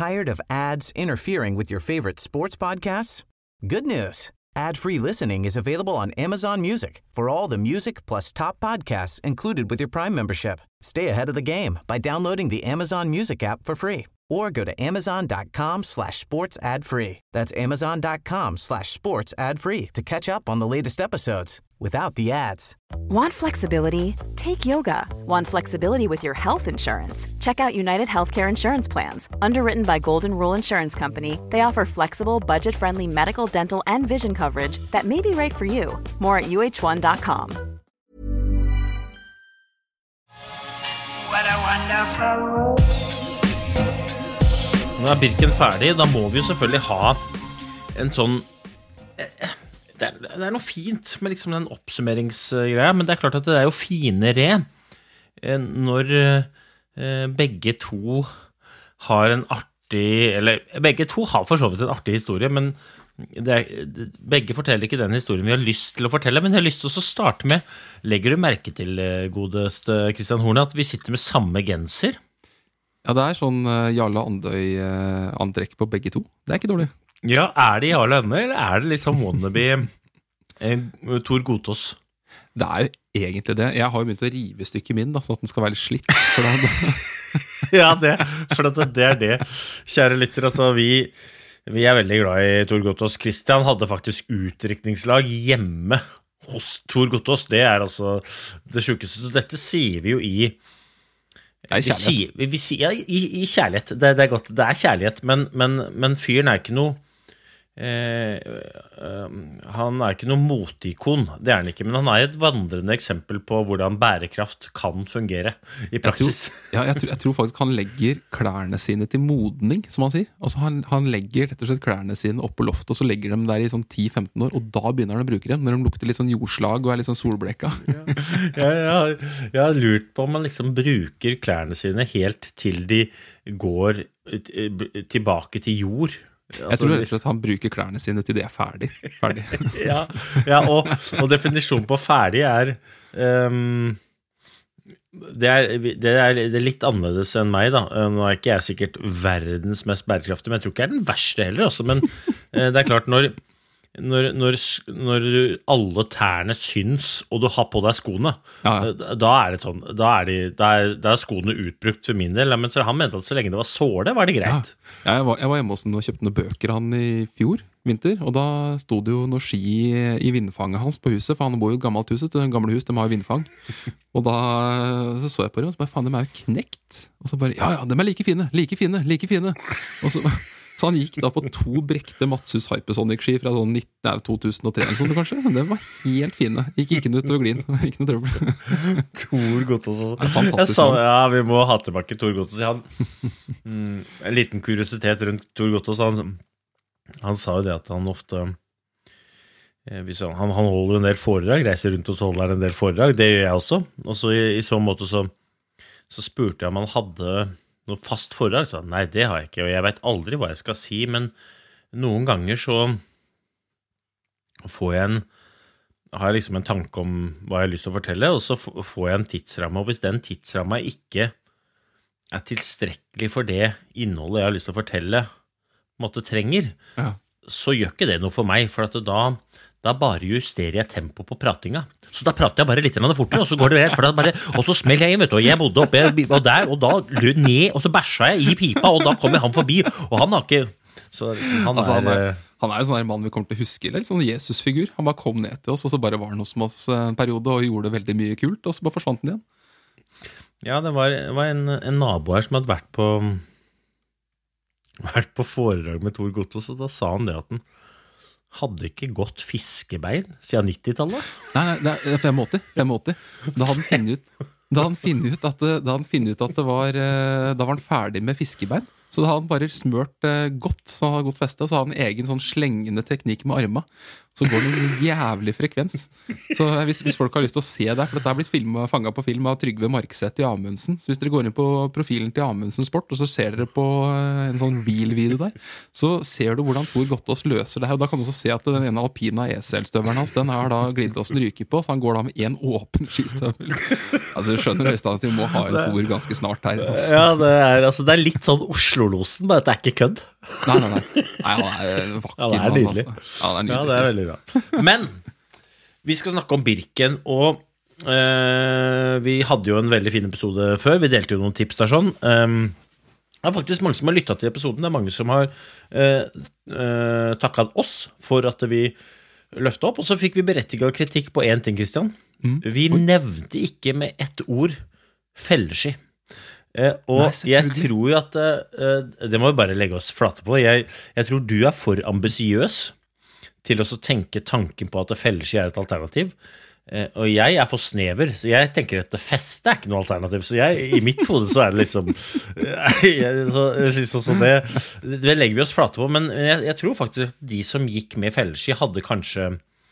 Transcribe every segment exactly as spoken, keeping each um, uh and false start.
Tired of ads interfering with your favorite sports podcasts? Good news. Ad-free listening is available on Amazon Music for all the music plus top podcasts included with your Prime membership. Stay ahead of the game by downloading the Amazon Music app for free or go to amazon.com slash sports ad free. That's amazon.com slash sports ad free to catch up on the latest episodes without the ads. Want flexibility? Take yoga. Want flexibility with your health insurance? Check out United Healthcare Insurance Plans. Underwritten by Golden Rule Insurance Company, they offer flexible, budget-friendly medical, dental, and vision coverage that may be right for you. More at U H one dot com. What a wonderful... Nå er Birken ferdig, da må vi jo selvfølgelig ha en sånn... Det er, det er noe fint med liksom den oppsummeringsgreia, men det er klart at det er jo finere når begge to har en artig, eller begge to har for så vidt en artig historie, men det er, begge forteller ikke den historien vi har lyst til å fortelle, men jeg har lyst til å starte med, legger du merke til, godeste Kristian Horne, at vi sitter med samme genser? Ja, det er sånn Jarle Andøy-antrekk på begge to. Det er ikke dårlig. Ja, er det Jarle Andøy, eller er det liksom wannabe eh, Tor Gotaas? Det er jo egentlig det. Jeg har jo begynt å rive stykket min, da, sånn at den skal være litt slitt. For da... ja, det, for det, det er det. Kjære lytter, altså, vi, vi er veldig glad i Tor Gotaas. Kristian hadde faktisk utdrikningslag hjemme hos Tor Gotaas. Det er altså det sjukeste. Så dette sier vi jo i Ja, i kjærlighet. Vi, vi, vi sier, ja, i, i kjærlighet, det, det er godt, det er kjærlighet, men, men, men fyren er ikke noe, eh, eh, han er ikke noe motikon, det er han ikke, men han er et vandrende eksempel på hvordan bærekraft kan fungere i praksis. Jeg tror, ja, jeg tror, jeg tror faktisk han legger klærne sine til modning, som han sier. Altså han, han legger rett og slett klærne sine opp på loftet, og så legger de der i sånn ti til femten år, og da begynner han å bruke dem, når de lukter litt sånn jordslag og er litt sånn solbleka. ja, ja, ja, jeg har lurt på om man liksom bruker klærne sine helt til de går tilbake til jord. Altså, jeg tror rett og slett han bruker klærne sine til det er ferdig. ferdig. ja, ja og, og definisjonen på ferdig er, um, det er, det er det er litt annerledes enn meg da. Nå er ikke jeg sikkert verdens mest bærekraftige, men jeg tror ikke jeg er den verste heller også, men uh, det er klart når Når, når, når alle tærne syns og du har på deg skoene ja, ja. da er det sånn da er, de, da, er, da er skoene utbrukt for min del, men så han mente at så lenge det var såle var det greit ja. jeg, var, jeg var hjemme hos han og kjøpte noen bøker han i fjor vinter, og da stod det jo noe ski i vindfanget hans på huset, for han bor jo i et gammelt hus, et gamle hus, de har jo vindfang og da så, så jeg på dem og så bare, faen, de er jo knekt og så bare, ja ja, de er like fine, like fine, like fine og så Så han gikk da på to brekte Matsus Hypersonic-ski fra sånn nitten, to tusen og tre eller sånn kanskje. Det var helt fine. Gikk ikke noe ut og glin. Ikke noe trøbbel. Tor Gotaas. Det er fantastisk. Sa, ja, vi må ha tilbake Tor Gotaas. Han, mm, en liten kuriositet rundt Tor Gotaas. Han, han sa jo det at han ofte eh, hvis han, han holder en del foredrag, reiser rundt og så holder en del foredrag. Det gjør jeg også. Og så i, i så måte så, så spurte jeg om han hadde noe fast foredrag, så nei, det har jeg ikke, og jeg vet aldri hva jeg skal si, men noen ganger så får jeg en, har jeg liksom en tanke om hva jeg har lyst til å fortelle, og så får jeg en tidsramme, og hvis den tidsramma ikke er tilstrekkelig for det innholdet jeg har lyst til å fortelle, måtte trenger, ja. Så gjør ikke det noe for meg, for at da, da bare justerer jeg tempo på pratinga. Så da prater jeg bare litt fortere, og så går det rett, for da bare, og så smeller jeg inn, vet du, og jeg bodde oppe og der, og da lød ned, og så bæsja jeg i pipa, og da kommer han forbi, og han har ikke, så han altså, er... Han er Han er jo sånn her mann vi kommer til å huske, eller sånn Jesus-figur. Han bare kom ned til oss, og så bare var han hos oss en periode, og gjorde veldig mye kult, og så bare forsvant han igjen. Ja, det var, det var en, en nabo her som hadde vært på, vært på foredrag med Tor Gotaas, og da sa han det at han hadde ikke gått fiskebein siden nittitallet. Nei, nei, det er femogåtti. femogåtti. Da hadde han finnet ut, da hadde han finnet ut at det, da hadde han finnet ut at det var, da var han ferdig med fiskebein. Så da hadde han bare smørt godt så han har godt feste, så har han en egen sånn slengende teknikk med arma. Så går det en jævlig frekvens. Så hvis, hvis folk har lyst til å se det, for dette har blitt filmet, fanget på film av Trygve Markseth i Amundsen, så hvis dere går inn på profilen til Amundsen Sport, og så ser dere på en sånn reel-video der, så ser du hvordan Tor Gottaas løser det her, og da kan du også se at den ene alpina E C L-støveren hans, den har da glidelåsen ryker på, så han går da med en åpen skistøvel. Altså, du skjønner Øystein at vi må ha en Tor ganske snart her. Altså. Ja, det er, altså, det er litt sånn Oslo-losen, bare det er ikke kødd. Nei, nei, nei. Nei, han er vakker. Ja, det er nydelig. mann, altså. Ja, det er nydelig. Ja, det er veldig bra. Men vi skal snakke om Birken, og øh, vi hadde jo en veldig fin episode før. Vi delte jo noen tips der sånn. Um, det er faktisk mange som har lyttet til episoden. Det er mange som har øh, øh, takket oss for at vi løftet opp, og så fikk vi berettiget kritikk på en ting, Kristian. Mm. Vi nevnte ikke med ett ord felleski. Eh, og Nei, jeg tror jo at eh, det må vi bare legge oss flate på. Jeg, jeg tror du er for ambisiøs til å så tenke tanken på at felleski er et alternativ. Eh, og jeg er for snever, så jeg tenker at feste er ikke noe alternativ. Så jeg, i mitt hode så er det liksom jeg, så, liksom så det, det legger vi oss flate på. Men jeg, jeg tror faktisk at de som gikk med felleski hadde kanskje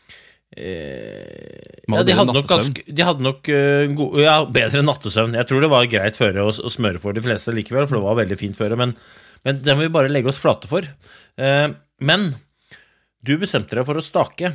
Eh, ja, de hadde nok, ganske, de hadde nok uh, go- ja, bedre nattesøvn. Jeg tror det var greit føre å, å smøre for de fleste likevel, for det var veldig fint føre, men, men det må vi bare legge oss flate for. uh, Men du bestemte deg for å stake.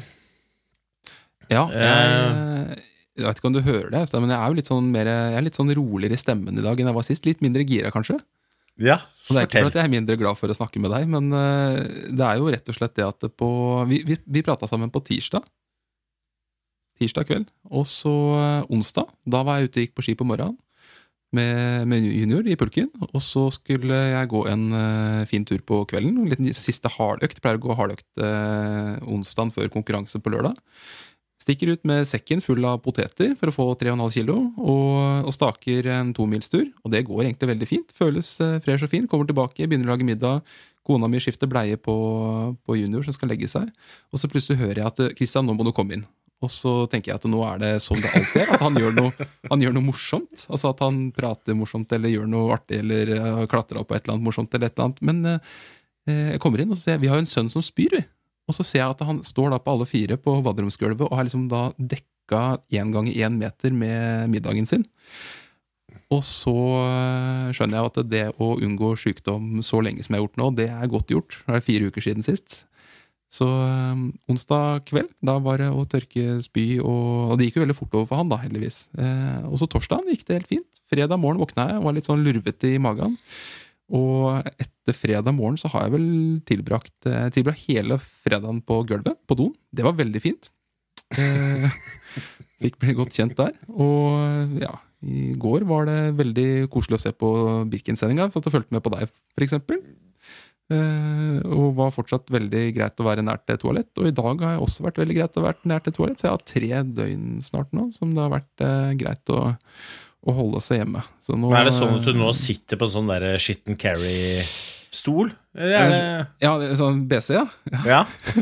Ja, jeg, jeg vet ikke om du hører det, men jeg er jo litt sånn, mer, jeg er litt sånn roligere i stemmen i dag enn jeg var sist. Litt mindre gira kanskje. Ja, og det er ikke for at jeg er mindre glad for å snakke med deg, men uh, det er jo rett og slett det at på, vi, vi, vi pratet sammen på tirsdag tirsdag kveld, og så onsdag, da var jeg ute og gikk på ski på morgenen med, med junior i pulken, og så skulle jeg gå en uh, fin tur på kvelden, en liten siste hardøkt, pleier å gå hardøkt uh, onsdagen før konkurranse på lørdag. Stikker ut med sekken full av poteter for å få tre komma fem kilo, og, og staker en tomilstur, og det går egentlig veldig fint, føles uh, fresh og fint, kommer tilbake, begynner å lage middag, kona mi skifter bleie på, på junior som skal legge seg, og så plutselig hører jeg at Kristian, nå må du komme inn. Og så tenker jeg at nå er det sånn det alltid er, at han gjør noe, han gjør noe morsomt. Altså at han prater morsomt, eller gjør noe artig, eller uh, klatrer opp på et eller annet morsomt, eller et eller annet. Men uh, jeg kommer inn og ser, vi har jo en sønn som spyr, vi. Og så ser jeg at han står da på alle fire på baderomsgulvet, og har liksom da dekka en gang i en meter med middagen sin. Og så uh, skjønner jeg at det å unngå sykdom så lenge som jeg har gjort nå, det er godt gjort. Det er fire uker siden sist. Så um, onsdag kveld, da var det å tørke spy, og, og det gikk jo veldig fort over for han da, heldigvis. Eh, og så torsdagen gikk det helt fint. Fredag morgen våkna jeg og var litt sånn lurvete i magen. Og etter fredag morgen så har jeg vel tilbrakt, eh, tilbrakt hele fredagen på gulvet, på doen. Det var veldig fint. Eh, fikk bli godt kjent der. Og ja, i går var det veldig koselig å se på Birken-sendinga, så at jeg fulgte med på deg, for eksempel. Uh, og var fortsatt veldig greit å være nært et toalett, og i dag har jeg også vært veldig greit å være nært et toalett, så jeg har tre døgn snart nå som det har vært uh, greit å, å holde seg hjemme. Så nå, er det sånn at du nå sitter på en sånn der shit and carry-stol? Eller er det... Ja, det er sånn B C, ja. Ja.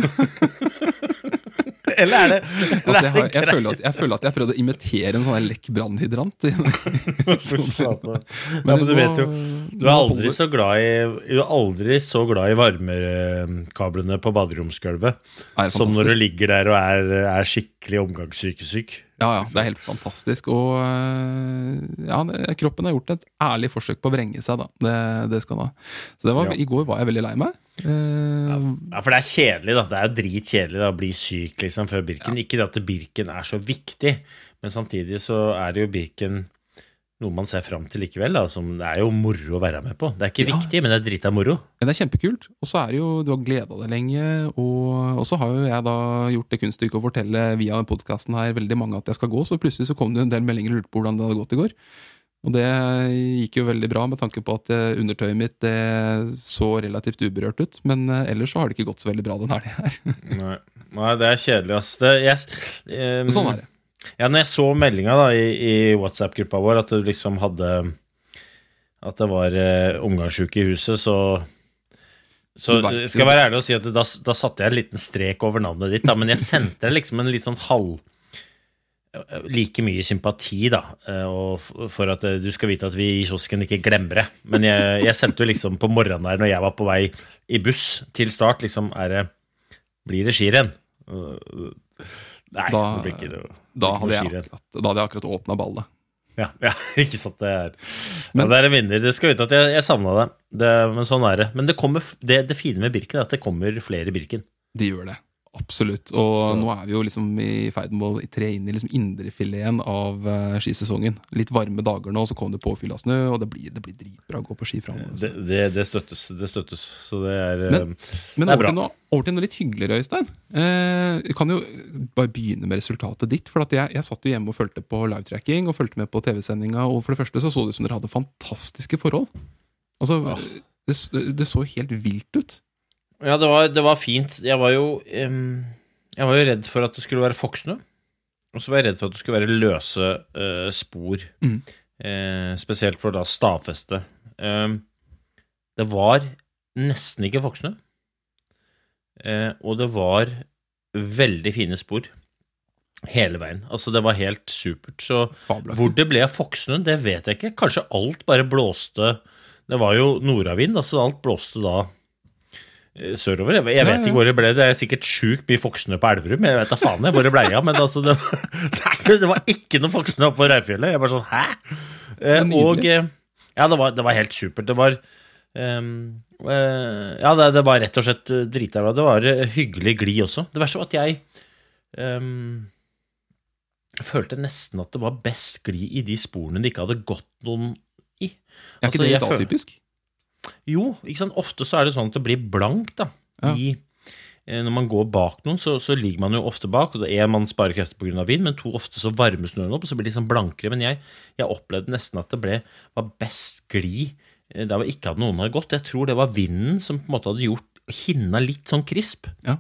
Eller er det, eller altså, jeg, har, er det jeg, føler at, jeg føler at jeg prøvde å imitere en sånn lekk brannhydrant. Men, ja, men du vet jo, du er aldri så glad i, du er aldri så glad i varmekablene på baderomsgulvet som når du ligger der og er, er skikkelig omgangssykesyk. Ja, ja, det er helt fantastisk. Og ja, kroppen har gjort et ærlig forsøk på å vrenge seg, da. Det, det skal da. Så det var, ja. I går var jeg veldig lei meg. Ja, for det er kjedelig da. Det er jo dritkjedelig da, å bli syk liksom før Birken. Ja. Ikke det at Birken er så viktig, men samtidig så er det jo Birken noe man ser frem til likevel da, som det er jo moro å være med på. Det er ikke ja. Viktig, men det er dritt av moro. Men det er kjempekult, og så er det jo, du har gledet deg lenge, og, og så har jo jeg da gjort det kunststykket å fortelle via den podcasten her veldig mange at jeg skal gå, så plutselig så kom det en del meldinger og lurte på hvordan det hadde gått i går. Og det gikk jo veldig bra med tanke på at undertøyet mitt det så relativt uberørt ut, men ellers så har det ikke gått så veldig bra den helgen her. Nei. Nei, det er kjedelig, ass. Det, yes, um... sånn er det. Ja, når jeg så meldingen da i, i WhatsApp-gruppa vår at du liksom hadde at det var uh, omgangssyke i huset, så så skal jeg være ærlig og si at da, da satte jeg en liten strek over navnet ditt da, men jeg sendte det liksom en litt sånn halv like mye sympati da, og for at du skal vite at vi i kiosken ikke glemmer det. Men jeg, jeg sendte jo liksom på morgenen der, når jeg var på vei i buss til start, liksom, er det, blir det skirenn? Nei, da, det blir ikke det. Da hadde, jeg akkurat, da hadde jeg akkurat åpnet ballet. Ja, ja, ikke sant det er. Men, ja, det er en vinner, det skal vite at jeg, jeg savnet det. det, men sånn er det. Men det, kommer, det, det fine med Birken er at det kommer flere Birken. De gjør det. Absolutt, og så. Nå er vi jo liksom i ferd med å tre inn i liksom indrefileten av uh, skisesongen. Litt varme dager nå, så kommer det påfyll av snø, og det blir, det blir dritbra å gå på ski fremover. Det, det, det støttes, det støttes, så det er, men, men det er over, bra. Til noe, over til noe litt hyggeligere, Øystein. Eh, jeg kan jo bare begynne med resultatet ditt, for at jeg, jeg satt jo hjemme og følte på live-tracking, og følte med på T V-sendinga, og for det første så så det ut som dere hadde fantastiske forhold. Altså, oh. det, det så helt vilt ut. Ja, det var, det var fint. Jeg var jo um, Jeg var jo redd for at det skulle være foksnø. Og så var jeg redd for at det skulle være løse uh, spor. Mm. Uh, spesielt for da stavfeste. Uh, det var nesten ikke foksnø. Uh, og det var veldig fine spor hele veien. Altså, det var helt supert. Så Fabelaktig. Hvor det ble foksnø, det vet jeg ikke. Kanskje alt bare blåste. Det var jo nordavind, altså alt blåste da sørover. Jeg, jeg vet ikke hvor det ble. Det er sikkert sjukt mye foksnø på Elverum. Jeg vet da faen jeg hvor det ble av, men altså, det, det var ikke noe foksnø oppe på Reifjellet. Jeg bare sånn, hæ? Eh, og ja, det var, det var helt supert. Det var um, uh, ja, det, det var rett og slett dritbra. Det var hyggelig gli også. Det verste var at jeg um, følte nesten at det var best gli i de sporene de ikke hadde gått noen i. Er ikke altså, det litt atypisk? Jo, ikke sant? Ofte så er det sånn at det blir blankt da. Ja. I, når man går bak noen, så, så ligger man jo ofte bak, og det er man sparer krefter på grunn av vind, men to ofte så varmer snøen opp, og så blir det liksom blankere. Men jeg, jeg opplevde nesten at det ble, var best gli der var ikke at noen hadde gått. Jeg tror det var vinden som på en måte hadde gjort hinna litt sånn krisp. Ja.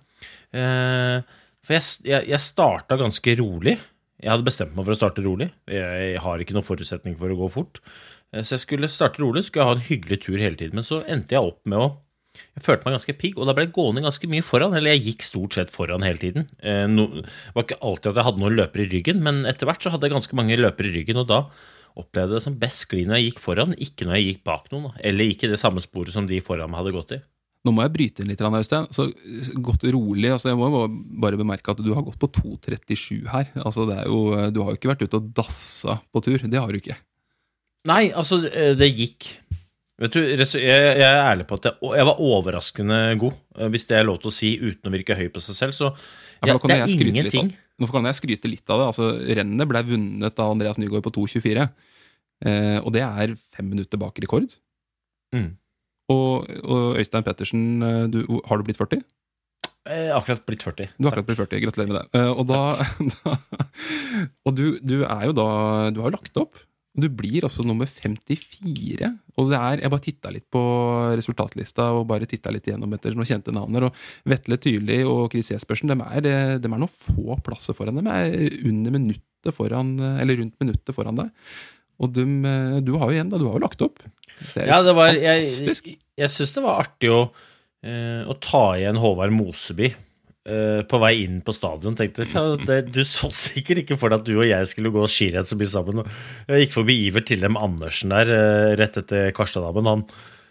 Eh, for jeg, jeg, jeg startet ganske rolig. Jeg hadde bestemt meg for å starte rolig. Jeg, jeg har ikke noen forutsetning for å gå fort. Så jeg skulle starte rolig, skulle jeg ha en hyggelig tur hele tiden, men så endte jeg opp med å, jeg følte meg ganske pigg, og da ble jeg gående ganske mye foran, eller jeg gikk stort sett foran hele tiden. Det var ikke alltid at jeg hadde noen løpere i ryggen, men etter hvert så hadde jeg ganske mange løpere i ryggen, og da opplevde jeg det som best skli når jeg gikk foran, ikke når jeg gikk bak noen, eller ikke det samme sporet som de foran meg hadde gått i. Nå må jeg bryte inn litt, Øystein. Så gått rolig, altså jeg må bare bemerke at du har gått på to trettisju her. Altså det er jo, du har jo ikke vært ute og dassa på tur, det har du ikke. Nei, altså, det gikk. Vet du, jeg, jeg er ærlig på at jeg, jeg var overraskende god, hvis det er lov til å si uten å virke høy på seg selv, så ja, det er ingenting. Nå kan jeg skryte litt av det. Altså, rennet ble vunnet av Andreas Nygaard på to tjuefire, eh, og det er fem minutter bak rekord. Mm. Og, og Øystein Pettersen, du, har du blitt førti? Jeg har akkurat blitt førti. Du har akkurat blitt førti, gratulerer med det. Og, da, da, og du, du er jo da, du har jo lagt opp. Du blir altså nummer femtifire, og det er, jeg bare tittet litt på resultatlista og bare tittet litt gjennom etter noen kjente navner, og Vetle Tyrli og Chris Jespersen, de er, de er noen få plasser foran dem, de er under minuttet foran, eller rundt minuttet foran deg, og de, du har jo igjen da, du har jo lagt opp. Det ja, det var, jeg, jeg, jeg synes det var artig å, eh, å ta igjen Håvard Moseby, på vei inn på stadion, tenkte jeg, ja, det, du så sikkert ikke for deg at du og jeg skulle gå skirenn så mye sammen. Jeg gikk forbi Iver Tillem Andersen der, rett etter Karstadammen. Han,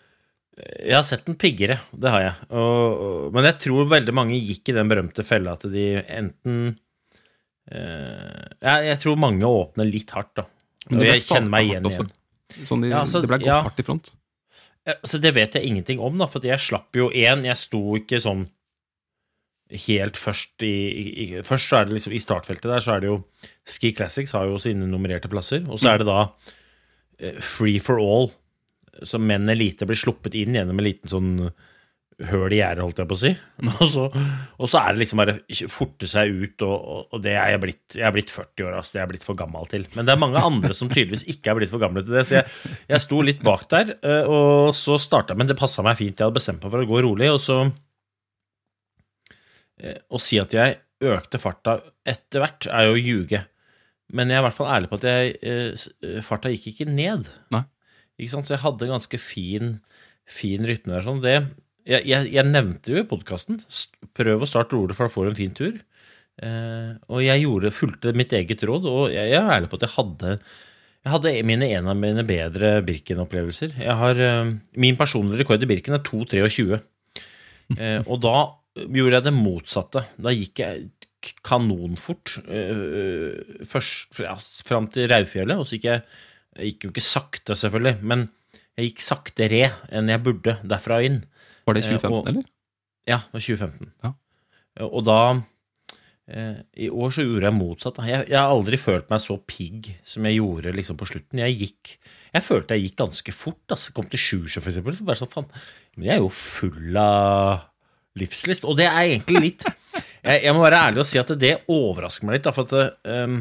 jeg har sett den piggere, det har jeg. Og, og, men jeg tror veldig mange gikk i den berømte fella at de enten, eh, ja, jeg tror mange åpner litt hardt da. Og jeg kjenner meg igjen igjen. Sånn de, ja, altså, det ble gått ja, hardt i front. Ja, så det vet jeg ingenting om da, for jeg slapp jo en, jeg sto ikke sånn helt først i, i, først så er det liksom i startfeltet der, så er det jo Ski Classics har jo sine nummererte plasser, og så er det da uh, Free for All, så menn elite blir sluppet inn gjennom en liten sånn høl i gjerdet, holdt jeg på å si, og så, og så er det liksom bare forte seg ut, og, og, og det er jeg blitt, jeg er blitt førti år, altså, det er jeg blitt for gammel til, men det er mange andre som tydeligvis ikke er blitt for gamle til det, så jeg, jeg sto litt bak der, uh, og så startet, men det passet meg fint, jeg hadde bestemt meg for å gå rolig, og så å si at jeg økte farta etter hvert er jo å ljuge. Men jeg er i hvert fall ærlig på at jeg, farta gikk ikke ned. Nei. Ikke sant? Så jeg hadde ganske fin, fin rytme der. Sånn. Det, jeg, jeg, jeg nevnte jo i podcasten, prøv å starte rolig for å få en fin tur. Eh, og jeg gjorde, fulgte mitt eget råd, og jeg, jeg er ærlig på at jeg hadde, jeg hadde mine, en av mine bedre Birken-opplevelser. Jeg har, eh, min personlige rekord i Birken er to tjuetre. Eh, og da gjorde jeg det motsatte. Da gikk jeg kanonfort eh, først ja, frem til Raufjellet, og så gikk jeg, jeg gikk jo ikke sakte selvfølgelig, men jeg gikk saktere enn jeg burde derfra inn. Var det tjue femten, og, eller? Ja, det var tjue femten. Ja. Og da, eh, i år så gjorde jeg motsatt. Jeg, jeg har aldri følt meg så pigg som jeg gjorde liksom på slutten. Jeg gikk, jeg følte jeg gikk ganske fort, altså, kom til Sjusjø for eksempel, så bare sånn, faen, men jeg er jo full av livslyst, og det er egentlig litt, jeg, jeg må være ærlig og si at det overrasker meg litt, da, for at um,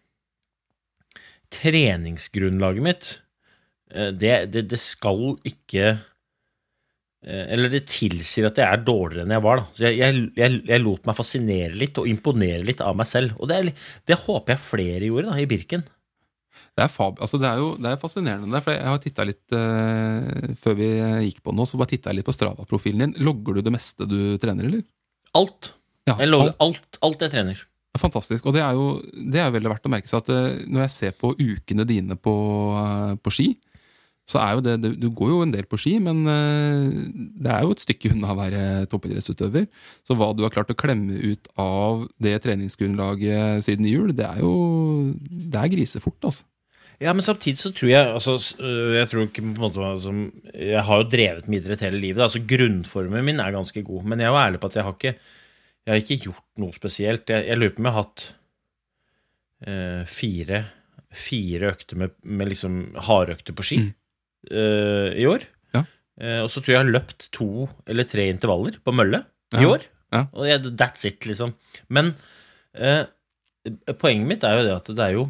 treningsgrunnlaget mitt, det, det, det skal ikke, eller det tilsier at jeg er dårligere enn jeg var da. Så jeg, jeg, jeg, jeg lot meg fascinere litt og imponere litt av meg selv, og det, er, det håper jeg flere gjorde da, i Birken. Det er, fab, altså det er jo det er fascinerende, for jeg har tittet litt uh, før vi gikk på nå, så bare tittet jeg litt på Strava-profilen din. Logger du det meste du trener, eller? Alt. Ja, jeg logger alt. alt, alt jeg trener. Fantastisk, og det er jo det er veldig verdt å merke seg at uh, når jeg ser på ukene dine på, uh, på ski, så er jo det, det, du går jo en del på ski, men uh, det er jo et stykke unna å være toppidrettsutøver. Så hva du har klart å klemme ut av det treningsgrunnlaget siden jul, det er jo det er grisefort, altså. Ja, men samtidig så tror jeg, altså, jeg tror ikke på en måte, altså, jeg har jo drevet med idrett hele livet, altså grunnformen min er ganske god, men jeg er jo ærlig på at jeg har ikke, jeg har ikke gjort noe spesielt. Jeg, jeg lurer på om jeg har hatt eh, fire, fire økter med, med liksom hardøkter på ski mm. eh, i år, ja. eh, og så tror jeg jeg har løpt to eller tre intervaller på mølle i ja. år, ja. og jeg, that's it liksom. Men eh, poenget mitt er jo det at det er jo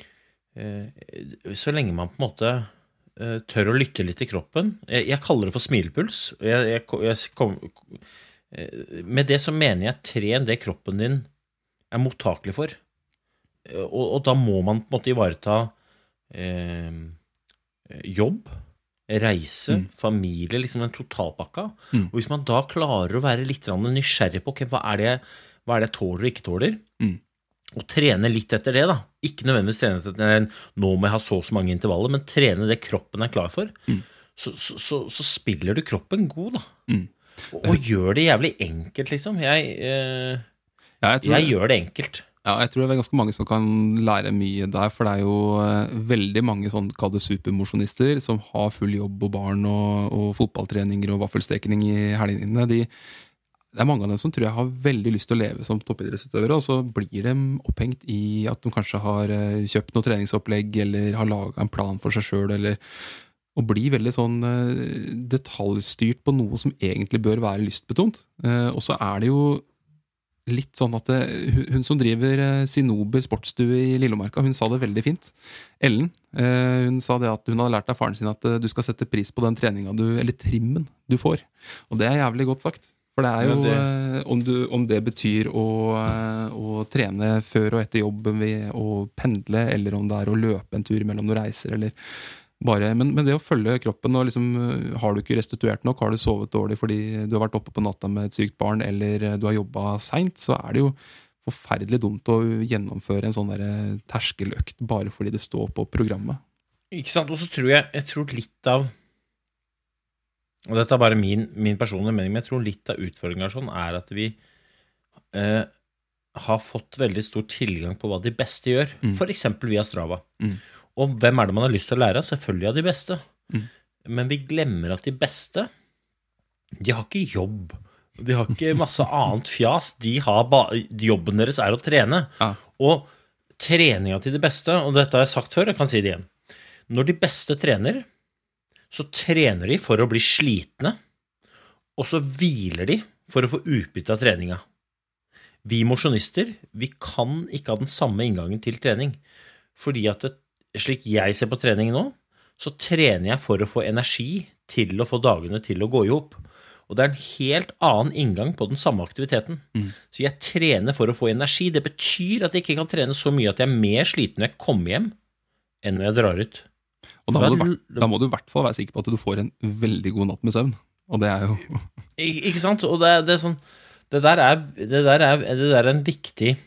så lenge man på en måte tør å lytte litt i kroppen. Jeg, jeg kaller det for smilepuls. Jeg, jeg, jeg kom, med det så mener jeg tren det kroppen din er mottakelig for. Og, og da må man på en måte ivareta eh, jobb, reise, mm. familie, liksom den totalpakka. Mm. Og hvis man da klarer å være litt nysgjerrig på okay, hva er det hva er det jeg tåler og ikke tåler, mm. og trene litt etter det da, ikke nødvendigvis trene etter det, nå må jeg ha så så mange intervaller, men trene det kroppen er klar for, mm. så, så, så, så spiller du kroppen god da, mm. og, og gjør det jævlig enkelt liksom, jeg, eh, ja, jeg, jeg gjør det enkelt. Ja, jeg tror det er ganske mange som kan lære mye der, for det er jo eh, veldig mange sånn kalde supermosjonister som har full jobb og barn og, og fotballtreninger og vaffelsteking i helgene, de det er mange av dem som tror jeg har veldig lyst til å leve som toppidrettsutøvere, og så blir de opphengt i at de kanskje har kjøpt noe treningsopplegg, eller har laget en plan for seg selv, eller og blir veldig sånn detaljstyrt på noe som egentlig bør være lystbetont. Og så er det jo litt sånn at det, hun som driver Sinober sportsstue i Lillemarka, hun sa det veldig fint. Ellen, hun sa det at hun hadde lært av faren sin at du skal sette pris på den treningen du, eller trimmen du får. Og det er jævlig godt sagt. For det er jo, det... Om, du, om det betyr å, å trene før og etter jobb ved å pendle, eller om det er å løpe en tur mellom noen reiser, eller bare, men, men det å følge kroppen, og liksom, har du ikke restituert nok, har du sovet dårlig fordi du har vært oppe på natta med et sykt barn, eller du har jobbet sent, så er det jo forferdelig dumt å gjennomføre en sånn der terskeløkt, bare fordi det står på programmet. Ikke sant, og så tror jeg, jeg tror litt av og dette er bare min, min personlige mening, men jeg tror litt av utfordringen sånn er at vi eh, har fått veldig stor tilgang på hva de beste gjør, mm. for eksempel via Strava. Mm. Og hvem er det man har lyst til å lære? Selvfølgelig av de beste. Mm. Men vi glemmer at de beste, de har ikke jobb. De har ikke masse annet fjas. De har ba- jobben deres er å trene. Ja. Og treningen til de beste, og dette har jeg sagt før, jeg kan si det igjen. Når de beste trener, så trener de for å bli slitne, og så hviler de for å få utbytte av treninga. Vi mosjonister, vi kan ikke ha den samme inngangen til trening, fordi at det, slik jeg ser på trening nå, så trener jeg for å få energi til å få dagene til å gå i hop. Og det er en helt annen inngang på den samme aktiviteten. Mm. Så jeg trener for å få energi. Det betyr at jeg ikke kan trene så mye at jeg er mer sliten når jeg kommer hjem, enn når jeg drar ut. Og da må, du, da må du i hvert fall være sikker på at du får en veldig god natt med søvn. Og det er jo... Ik- ikke sant? Og det, det er sånn... Det der er, det der er, det der er en viktig...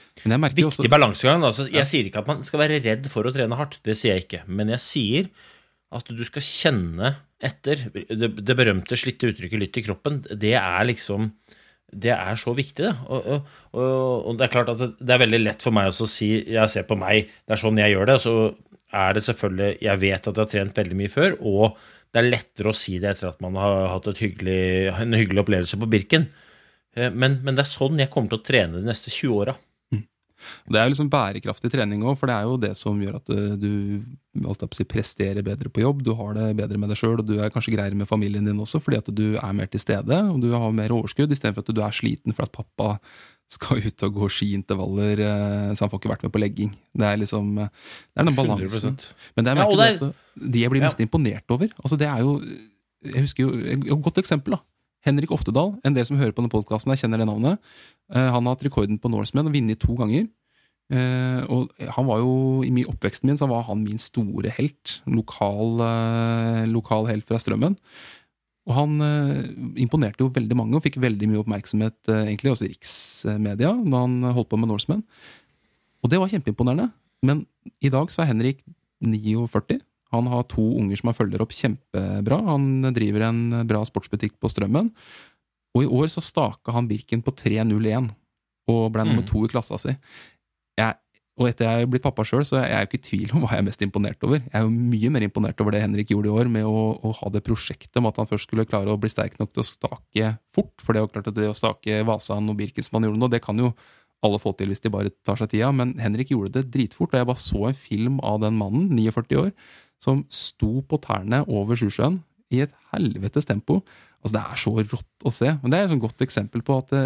Men jeg merker jo også Viktig balansegang. Altså, jeg sier ikke at man skal være redd for å trene hardt, det sier jeg ikke. Men jeg sier at du skal kjenne etter. Det, det berømte slitte uttrykket lytt i kroppen, det er liksom, det er så viktig. Det. Og, og, og, og det er klart at det, det er veldig lett for meg også å si, jeg ser på meg, det er sånn jeg gjør det, og så er det selvfølgelig, jeg vet at jeg har trent veldig mye før, og det er lettere å si det etter at man har hatt et hyggelig, en hyggelig opplevelse på Birken. Men, men det er sånn jeg kommer til å trene de neste tjue åra. Mm. Det er jo liksom bærekraftig trening også, for det er jo det som gjør at du alt si, presterer bedre på jobb, du har det bedre med deg selv, og du er kanskje greiere med familien din også, fordi at du er mer til stede, og du har mer overskudd, i stedet for at du er sliten for at pappa skal ut og gå skiintervaller, så han får ikke vært med på legging. Det er liksom, det er den balansen. hundre prosent. Men det er, ja, det er også, de jeg blir mest ja. imponert over, altså det er jo, jeg husker jo, et godt eksempel da, Henrik Oftedal, en del som hører på denne podcasten, jeg kjenner det navnet. Uh, han har hatt rekorden på Norseman og vinner to ganger. Uh, og han var jo, i min oppveksten min, så var han min store helt. Lokal, uh, lokal helt fra Strømmen. Og han uh, imponerte jo veldig mange og fikk veldig mye oppmerksomhet, uh, egentlig også i riksmedia, da han holdt på med Norseman. Og det var kjempeimponerende. Men i dag så er Henrik førtini. Han har to unger som han følger opp kjempebra. Han driver en bra sportsbutikk på Strømmen. Og i år så staket han Birken på tre null én og ble nummer to i klassa si. Jeg, og etter jeg er blitt pappa selv, så er jeg jo ikke i tvil om hva jeg er mest imponert over. Jeg er jo mye mer imponert over det Henrik gjorde i år med å, å ha det prosjektet om at han først skulle klare å bli sterk nok til å stake fort. For det er jo klart at det å stake Vasan og Birken som han gjorde nå, det kan jo alle få til hvis de bare tar seg tida. Men Henrik gjorde det dritfort, og jeg bare så en film av den mannen, førtini år, som sto på tærne over Sjusjøen i et helvetes tempo. Altså, det er så rått å se. Men det er et godt eksempel på at det,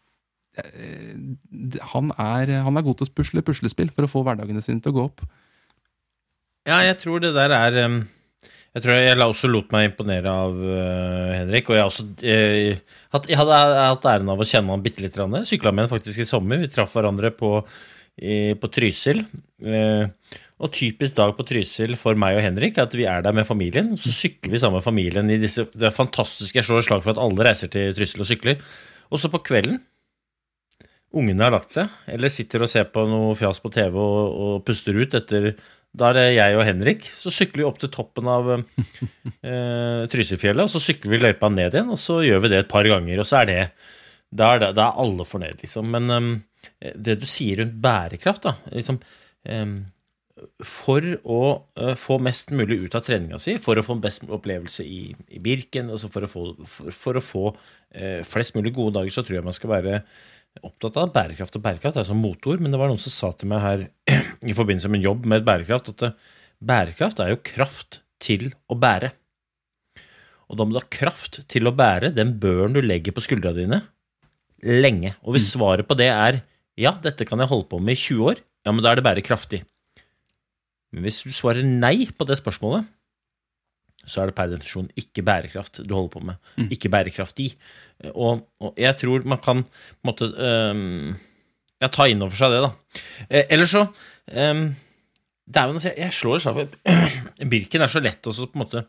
det, han, er, han er god til å pusle puslespill for å få hverdagene sine til å gå opp. Ja, jeg tror det der er... Jeg tror jeg også lot meg imponere av uh, Henrik, og jeg, også, uh, hatt, jeg hadde hatt æren av å kjenne han bitte litt. Jeg syklet med han faktisk i sommer. Vi traff hverandre på, i, på Trysil. Uh, Og typisk dag på Trysil for meg og Henrik er at vi er der med familien, og så sykler vi sammen med familien i disse, det er fantastisk, jeg slår et slag for at alle reiser til Trysil og sykler, og så på kvelden, ungene har lagt seg, eller sitter og ser på noe fjas på T V og, og puster ut etter, da er det jeg og Henrik, så sykler vi opp til toppen av eh, Trysilfjellet, og så sykler vi løypa ned igjen, og så gjør vi det et par ganger, og så er det, da er, det, da er alle fornøyd, liksom. Men um, det du sier rundt bærekraft, da, liksom, um, for å uh, få mest mulig ut av treninga si, for å få best mulig opplevelse i, i Birken, altså for å få, for, for å få uh, flest mulig gode dager, så tror jeg man skal være opptatt av bærekraft og bærekraft, det er som motor, men det var noen som sa til meg her i forbindelse med en jobb med bærekraft, at uh, bærekraft er jo kraft til å bære. Og da må du ha kraft til å bære den børen du legger på skuldra dine lenge. Og hvis svaret på det er, ja, dette kan jeg holde på med i tjue år, ja, men da er det bærekraftig. Men hvis du svarer nei på det spørsmålet, så er det per definisjon ikke bærekraft du holder på med. Mm. Ikke bærekraftig. Og, og jeg tror man kan på en måte, um, ja, ta inn over seg det da. Eh, eller så, um, det er jo, jeg slår det sammen, Birken er så lett også på en måte,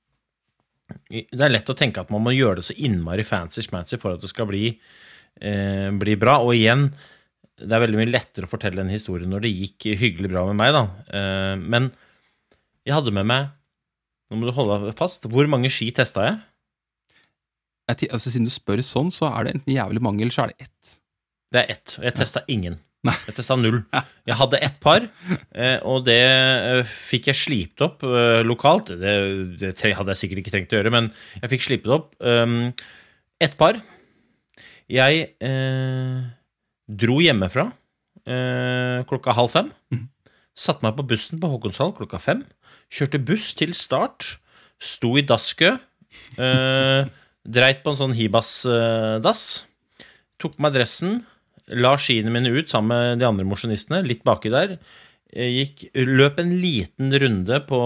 det er lett å tenke at man må gjøre det så innmari fancy-schmancy for at det skal bli, eh, bli bra. Og igjen, det er veldig mye lettere å fortelle en historie når det gikk hyggelig bra med meg da. Eh, men jeg hadde med meg, nå må du holde fast, hvor mange ski testet jeg? jeg altså, siden du spør sånn, så er det enten jævlig mange, eller så er det ett. Det er ett, og jeg testet ingen. Jeg testet null. Jeg hadde ett par, eh, og det eh, fikk jeg slipet opp eh, lokalt. Det, det hadde jeg sikkert ikke trengt å gjøre, men jeg fikk slipet opp. Um, ett par. Jeg eh, dro hjemmefra eh, klokka halv fem. Mm. Satt meg på bussen på Håkonshall klokka fem. Kjørte buss til start. Sto i dasskø. Eh, dreit på en sånn Hibas-dass. Tok meg dressen. La skiene mine ut sammen med de andre mosjonistene, litt baki der. Gikk, løp en liten runde på,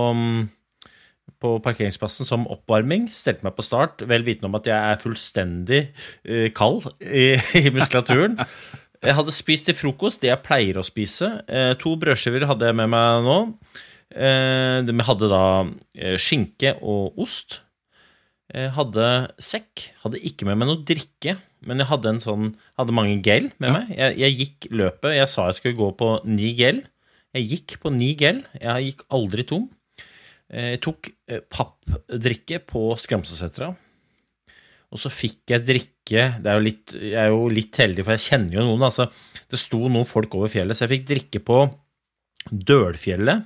på parkeringsplassen som oppvarming, stelte meg på start, vel vitende om at jeg er fullstendig uh, kald i, i muskulaturen. Jeg hadde spist til frokost, det jeg pleier å spise. Uh, to brødskiver hadde jeg med meg nå. Uh, de hadde da uh, skinke og ost. Jeg hadde sekk, hadde ikke med meg noe drikke, men jeg hadde en sånn, hadde mange gel med meg. Jeg, jeg gikk løpet, jeg sa jeg skulle gå på ni gel. Jeg gikk på ni gel, jeg gikk aldri tom. Jeg tok pappdrikke på Skramsesetra, og så fikk jeg drikke, det er jo litt, jeg er jo litt heldig, for jeg kjenner jo noen, altså, det sto noen folk over fjellet, så jeg fikk drikke på Dølfjellet,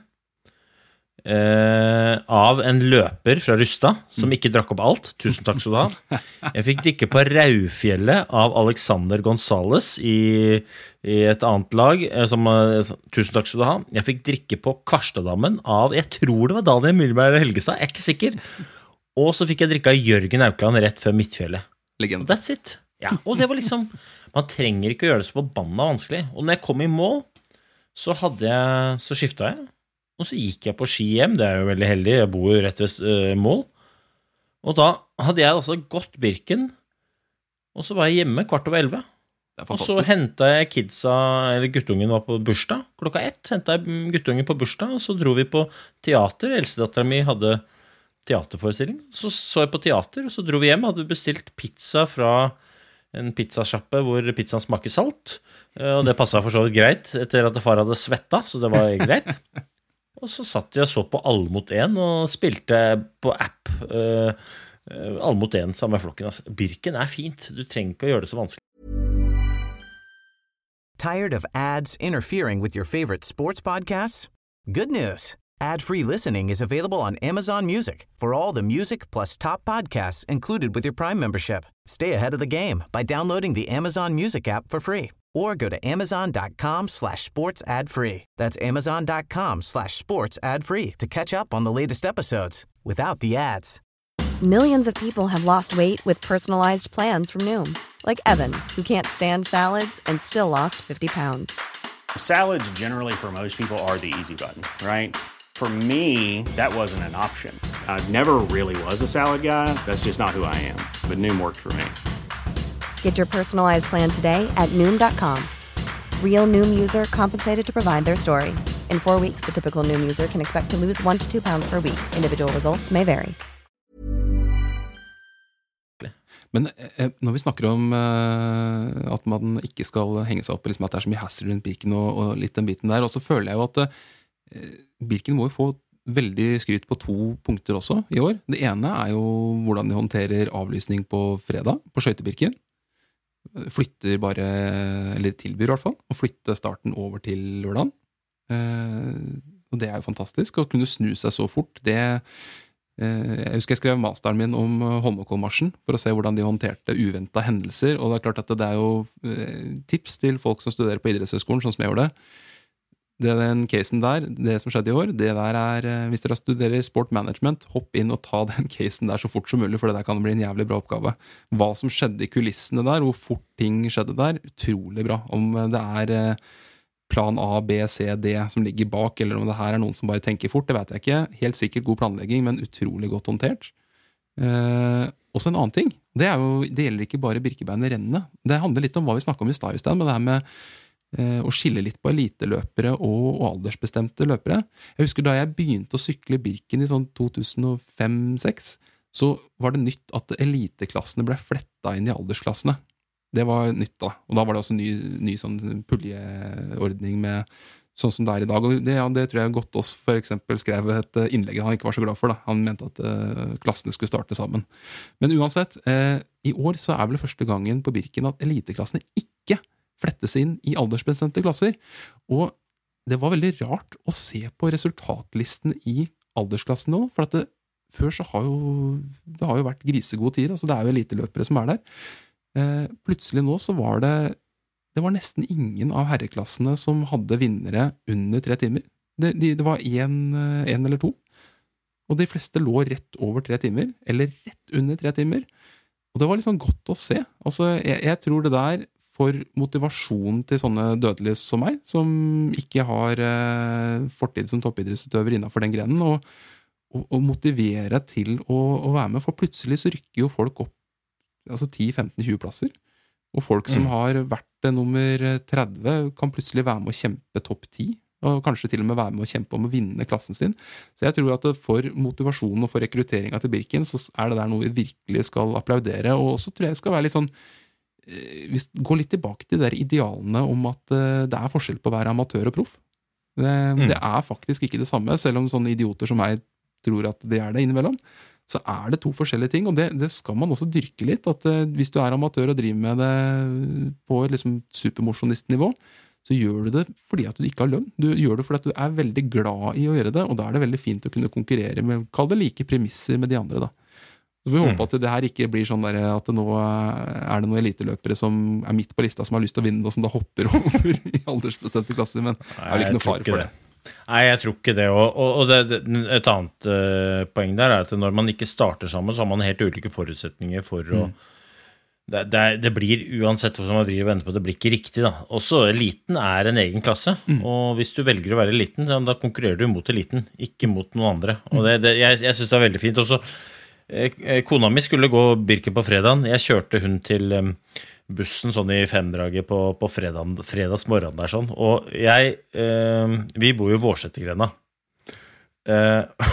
eh, av en løper fra Rystad, som ikke drakk opp alt, tusen takk skal du ha. Jeg fikk drikke på Raufjellet av Alexander Gonzales i, i et annet lag, eh, som, eh, tusen takk skal du ha. Jeg fikk drikke på Kvarstadammen av, jeg tror det var Daniel Mylberg Helgestad, jeg er ikke sikker. Og så fikk jeg drikke av Jørgen Aukland rett før Midtfjellet. Legende. That's it. Ja, og det var liksom, man trenger ikke å gjøre det så forbanna vanskelig. Og når jeg kom i mål, så hadde jeg, så skiftet jeg, og så gikk jeg på ski hjem, det er jo veldig heldig, jeg bor jo rett ved uh, mål. Og da hadde jeg altså gått Birken, og så var jeg hjemme kvart over elleve. Og så hentet jeg kidsa, eller guttungen var på bursdag, klokka ett, hentet jeg guttungen på bursdag, og så dro vi på teater, eldstedatteren min hadde teaterforestilling, så så jeg på teater, og så dro vi hjem, hadde bestilt pizza fra en pizzasjappe hvor pizzaen smaker salt, og det passet for så vidt greit, etter at far hadde svetta, så det var greit. Og så satt jeg og så på Alle mot en, og spilte på app uh, Alle mot en sammen med flokken. Altså, Birken er fint, du trenger ikke å gjøre det så vanskelig. Tired of ads interfering with your favorite sports podcasts? Good news. Ad-free listening is available on Amazon Music for all the music plus top podcasts included with your Prime membership. Stay ahead of the game by downloading the Amazon Music app for free or go to amazon.com slash sports ad free. That's amazon.com slash sports ad free to catch up on the latest episodes without the ads. Millions of people have lost weight with personalized plans from Noom. Like Evan, who can't stand salads and still lost fifty pounds. Salads generally for most people are the easy button, right? For me, that wasn't an option. I never really was a salad guy. That's just not who I am. But Noom worked for me. Get your personalized plan today at Noom dot com. Real Noom user compensated to provide their story. In four weeks, the typical Noom user can expect to lose one to two pounds per week. Individual results may vary. Men eh, når vi snakker om eh, at man ikke skal henge seg opp, liksom at det er så mye hassle rundt Birken og, og litt den biten der, og så føler jeg jo at eh, Birken må jo få veldig skryt på to punkter også i år. Det ene er jo hvordan de håndterer avlysning på fredag på Skøytebirken. Flytter bare, eller tilbyr i hvert fall, å flytte starten over til lørdagen. Eh, og det er jo fantastisk, å kunne snu seg så fort. Det Jeg husker jeg skrev masteren min om Holmenkollmarsjen for å se hvordan de håndterte uventet hendelser, og det er klart at det er jo tips til folk som studerer på idrettshøyskolen, sånn som jeg gjør det. Det er den casen der, det som skjedde i år, det der er, hvis dere studerer sport management, hopp inn og ta den casen der så fort som mulig, for det der kan bli en jævlig bra oppgave. Hva som skjedde i kulissene der, hvor fort ting skjedde der, utrolig bra. Om det er plan A, B, C, D som ligger bak, eller om det her er noen som bare tenker fort, det vet jeg ikke. Helt sikkert god planlegging, men utrolig godt håndtert. Eh, også en annen ting, det, er jo, det gjelder ikke bare Birkebeinet rennene. Det handler litt om hva vi snakket om i stad, men det her med eh, å skille litt på eliteløpere og, og aldersbestemte løpere. Jeg husker da jeg begynte å sykle Birken i sånn to tusen og fem til seks, så var det nytt at eliteklassene ble flettet inn i aldersklassene. Det var nytt da, og da var det også en ny, ny sånn puljeordning med sånn som det er i dag, og det, ja, det tror jeg godt oss for eksempel skrev et innlegg han ikke var så glad for da, han mente at uh, klassene skulle starte sammen. Men uansett, eh, i år så er vel det første gangen på Birken at eliteklassene ikke flettes inn i aldersbestemte klasser, og det var veldig rart å se på resultatlisten i aldersklassen nå, for at det, før så har jo, det har jo vært grisegode tider, altså det er jo eliteløpere som er der. Eh, plutselig nå så var det det var nesten ingen av herreklassene som hadde vinnere under tre timer. Det, de, det var en, en eller to, og de fleste lå rett over tre timer, eller rett under tre timer, og det var liksom godt å se. Altså, jeg, jeg tror det der for motivasjon til sånne dødelige som meg, som ikke har eh, fortid som toppidrettsutøver innenfor den grenen, og, og, og motivere til å, å være med, for plutselig så rykker jo folk opp altså ti, femten, tjue plasser. Og folk som mm. har vært nummer tretti kan plutselig være med å kjempe topp ti. og kanskje til og med være med å kjempe om å vinne klassen sin. Så jeg tror at for motivasjonen og for rekrutteringen til Birken, så er det der noe vi virkelig skal applaudere, og også tror jeg det skal være litt sånn, vi går litt tilbake til de der idealene om at det er forskjell på å være amatør og proff. Det, mm. det er faktisk ikke det samme, selv om sånne idioter som meg tror at det er det innimellom. Så er det to forskjellige ting, og det, det skal man også dyrke litt, at uh, hvis du er amatør og driver med det på et liksom supermosjonistnivå, så gjør du det fordi at du ikke har lønn. Du gjør det fordi at du er veldig glad i å gjøre det, og da er det veldig fint å kunne konkurrere med, kall det like premisser med de andre da. Så vi håper mm. at det her ikke blir sånn der at det nå er det noen eliteløpere som er midt på lista som har lyst til å vinne, og som da hopper over i aldersbestemte klasser, men det er vel ikke noe fare for det. Nei, jeg tror ikke det, og, og det, det, et annet uh, poeng der er at når man ikke starter sammen, så har man helt ulike forutsetninger for å, mm. det, det, det blir uansett hva man driver og venter på, det blir ikke riktig da. Også eliten er en egen klasse, mm. og hvis du velger å være eliten, da konkurrerer du mot eliten, ikke mot noen andre, og det, det, jeg, jeg synes det er veldig fint. Også, eh, kona mi skulle gå Birken på fredagen, jeg kjørte hun til um, bussen sånn i femdraget på, på fredag, fredagsmorgen der sånn, og jeg, eh, vi bor jo i Vårsettergrena. Eh,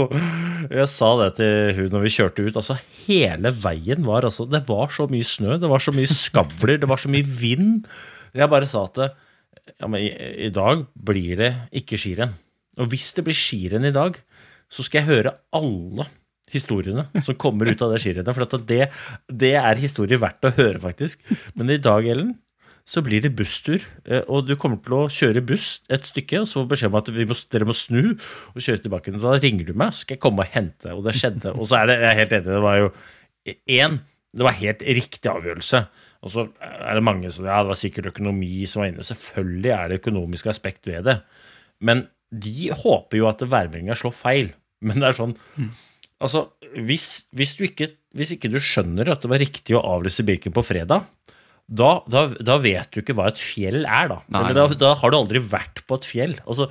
jeg sa det til hun når vi kjørte ut, altså hele veien var, altså, det var så mye snø, det var så mye skavler, det var så mye vind. Jeg bare sa at ja, men i, i dag blir det ikke skirenn. Og hvis det blir skirenn i dag, så skal jeg høre alle historiene som kommer ut av det skirennet, for at det, det er historier verdt å høre faktisk. Men i dag, Ellen, så blir det busstur, og du kommer til å kjøre buss et stykke, og så får beskjed om at vi må, dere må snu og kjøre tilbake. Da ringer du meg, så skal jeg komme og hente, og det skjedde. Og så er det, jeg er helt enig, det var jo en, det var helt riktig avgjørelse. Og så er det mange som, ja, det var sikkert økonomi som var inne. Selvfølgelig er det økonomiske aspekt ved det. Men de håper jo at værmeldingen slår feil. Men det er sånn, altså, hvis, hvis, du ikke, hvis ikke du skjønner at det var riktig å avlyse Birken på fredag, da, da, da vet du ikke hva et fjell er da. Nei, Eller da, da har du aldri vært på et fjell. Altså,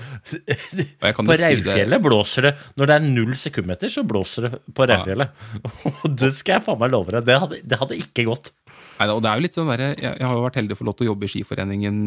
på Raufjellet si blåser det, når det er null sekundmeter, så blåser det på Raufjellet. Ja. Og det skal jeg faen meg love deg, det hadde, det hadde ikke gått. Nei, og det er jo litt sånn der, jeg, jeg har jo vært heldig å få lov til å jobbe i Skiforeningen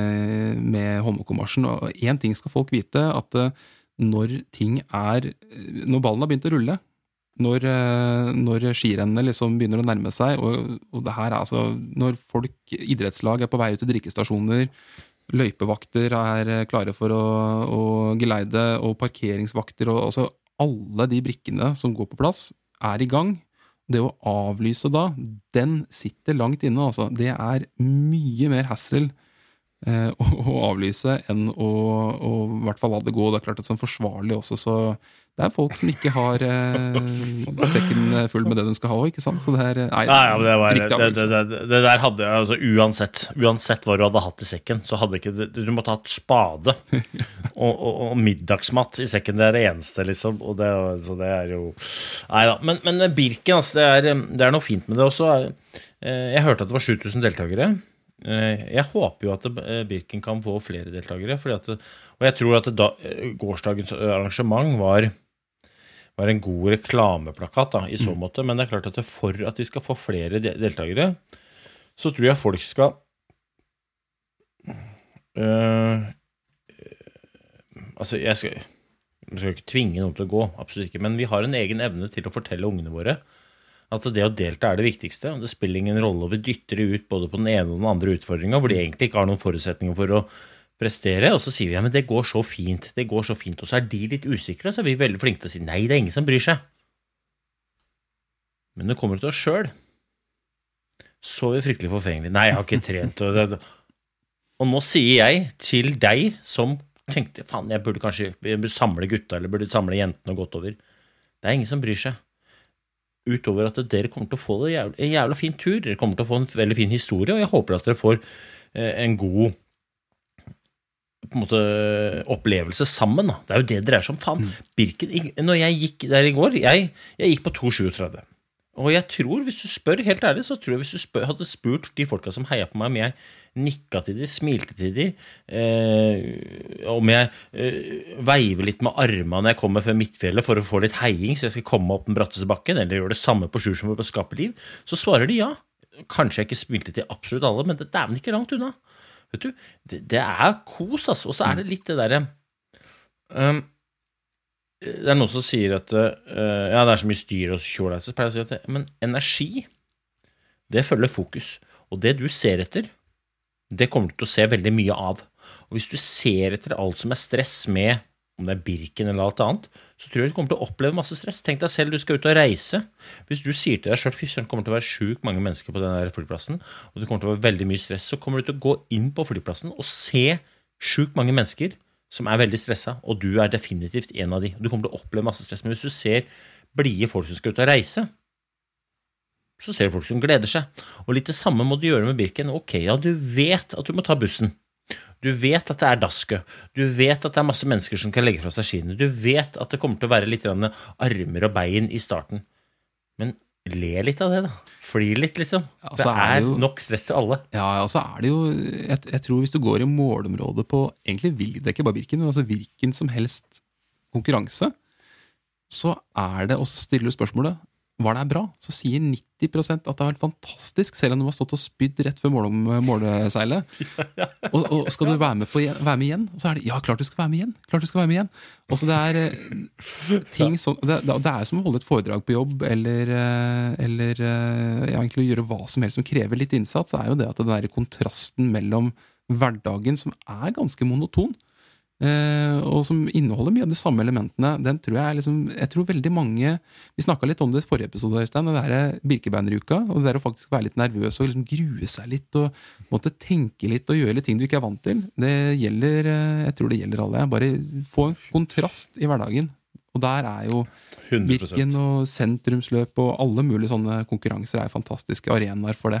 med Holmenkollmarsjen, og en ting skal folk vite, at når ting er, når ballen har begynt å rulle, Når, når skirennene liksom begynner å nærme seg, og, og det her er altså, når folk, idrettslag er på vei ut til drikkestasjoner, løypevakter er klare for å, å geleide, og parkeringsvakter, og altså alle de brikkene som går på plass, er i gang. Det å avlyse da, den sitter langt inne, altså. Det er mye mer hassle eh, å, å avlyse enn å, å i hvert fall la det gå. Det er klart at det er sånn forsvarlig også, så det er folk som ikke har eh, sekken full med det de skal ha, ikke sant? Så det er, nei, nei ja, det var, riktig avgjørelse. Det, det, det der hadde, altså uansett, uansett hva du hadde hatt i sekken, så hadde ikke, du måtte ha hatt spade og, og, og middagsmat i sekken, det er det eneste, liksom, og det, så det er jo, nei da, men, men Birken, altså, det er, det er noe fint med det også. Jeg hørte at det var sju tusen deltakere. Jeg håper jo at Birken kan få flere deltakere, fordi at, og jeg tror at da, gårsdagens arrangement var var en god reklameplakat da, i så måte, men det er klart at det for at vi skal få flere deltakere, så tror jeg folk skal uh, altså jeg skal, jeg skal ikke tvinge noen til å gå, absolutt ikke, men vi har en egen evne til å fortelle ungene våre at det å delta er det viktigste, og det spiller ingen rolle, og vi dytter det ut både på den ene og den andre utfordringen, hvor de egentlig ikke har noen forutsetninger for å prestere, og så sier vi, ja, men det går så fint, det går så fint, og så er de litt usikre, så er vi veldig flinke til å si, nei, det er ingen som bryr seg. Men det kommer til oss selv. Så er vi fryktelig forfengelig. Nei, jeg har ikke trent. Og, det, og nå sier jeg til deg, som tenkte, faen, jeg burde kanskje jeg burde samle gutta, eller burde samle jentene og gått over. Det er ingen som bryr seg. Utover at dere kommer til å få det jævla, en jævla fin tur, dere kommer til å få en veldig fin historie, og jeg håper at dere får eh, en god på en måte opplevelse sammen da. Det er jo det det dreier seg om, faen. Birken, når jeg gikk der i går, jeg, jeg gikk på to syttisju, og jeg tror, hvis du spør, helt ærlig, så tror jeg hvis du spør, hadde spurt de folka som heier på meg, om jeg nikket til de, smilte til de, eh, om jeg eh, veiver litt med armene når jeg kommer fra midtfjellet for å få litt heiing, så jeg skal komme opp den bratteste bakken, eller gjøre det samme på sjur som på Skape liv, så svarer de ja. Kanskje jeg ikke smilte til absolutt alle, men det er vel ikke langt unna. vet du, det, det er kos, altså. Og så er det litt det der, um, det er noen som sier at, uh, ja, det er så mye styr og kjål, så pleier jeg å si at, det, men energi, det følger fokus. Og det du ser etter, det kommer du til å se veldig mye av. Og hvis du ser etter alt som er stress med, om det er Birken eller alt annet, så tror jeg du kommer til å oppleve masse stress. Tenk deg selv, du skal ut og reise. Hvis du sier til deg selv, fy søren, det kommer til å være sjukt mange mennesker på den der flyplassen, og det kommer til å være veldig mye stress, så kommer du til å gå inn på flyplassen og se sjukt mange mennesker som er veldig stresset, og du er definitivt en av de. Du kommer til å oppleve masse stress, men hvis du ser blige folk som skal ut og reise, så ser du folk som gleder seg. Og litt det samme må du gjøre med Birken. Ok, ja, du vet at du må ta bussen. Du vet at det er daske. Du vet at det er masse mennesker som kan legge fra seg skiene. Du vet at det kommer til å være litt armer og bein i starten. Men le litt av det da. Fly litt liksom. Ja, det er, er det jo, nok stress til alle. Ja, altså er det jo, jeg, jeg tror hvis du går i målområdet på, egentlig vil det ikke bare Birken, men altså hvilken som helst konkurranse, så er det, og så stiller du spørsmålet, var det bra? Så sier nitti prosent at det har vært fantastisk, selv om du har stått og spydd rett før mål, måleseilet. Og, og skal du være med, på, være med igjen? Og så er det, ja, klart du skal være med igjen. Klart du skal være med igjen. Og så det er ting som, det, det er som å holde et foredrag på jobb, eller, eller ja, egentlig gjøre hva som helst som krever litt innsats, er jo det at den der kontrasten mellom hverdagen, som er ganske monoton, Uh, og som inneholder mye av de samme elementene, den tror jeg liksom, jeg tror veldig mange, vi snakket litt om det i forrige episode, Øystein, det der Birkebeineruka, og det der å faktisk være litt nervøs og liksom grue seg litt og måtte tenke litt og gjøre litt ting du ikke er vant til, det gjelder, jeg tror det gjelder alle, bare få en kontrast i hverdagen, og der er jo Birken og sentrumsløp og alle mulige sånne konkurranser er fantastiske arenaer for det.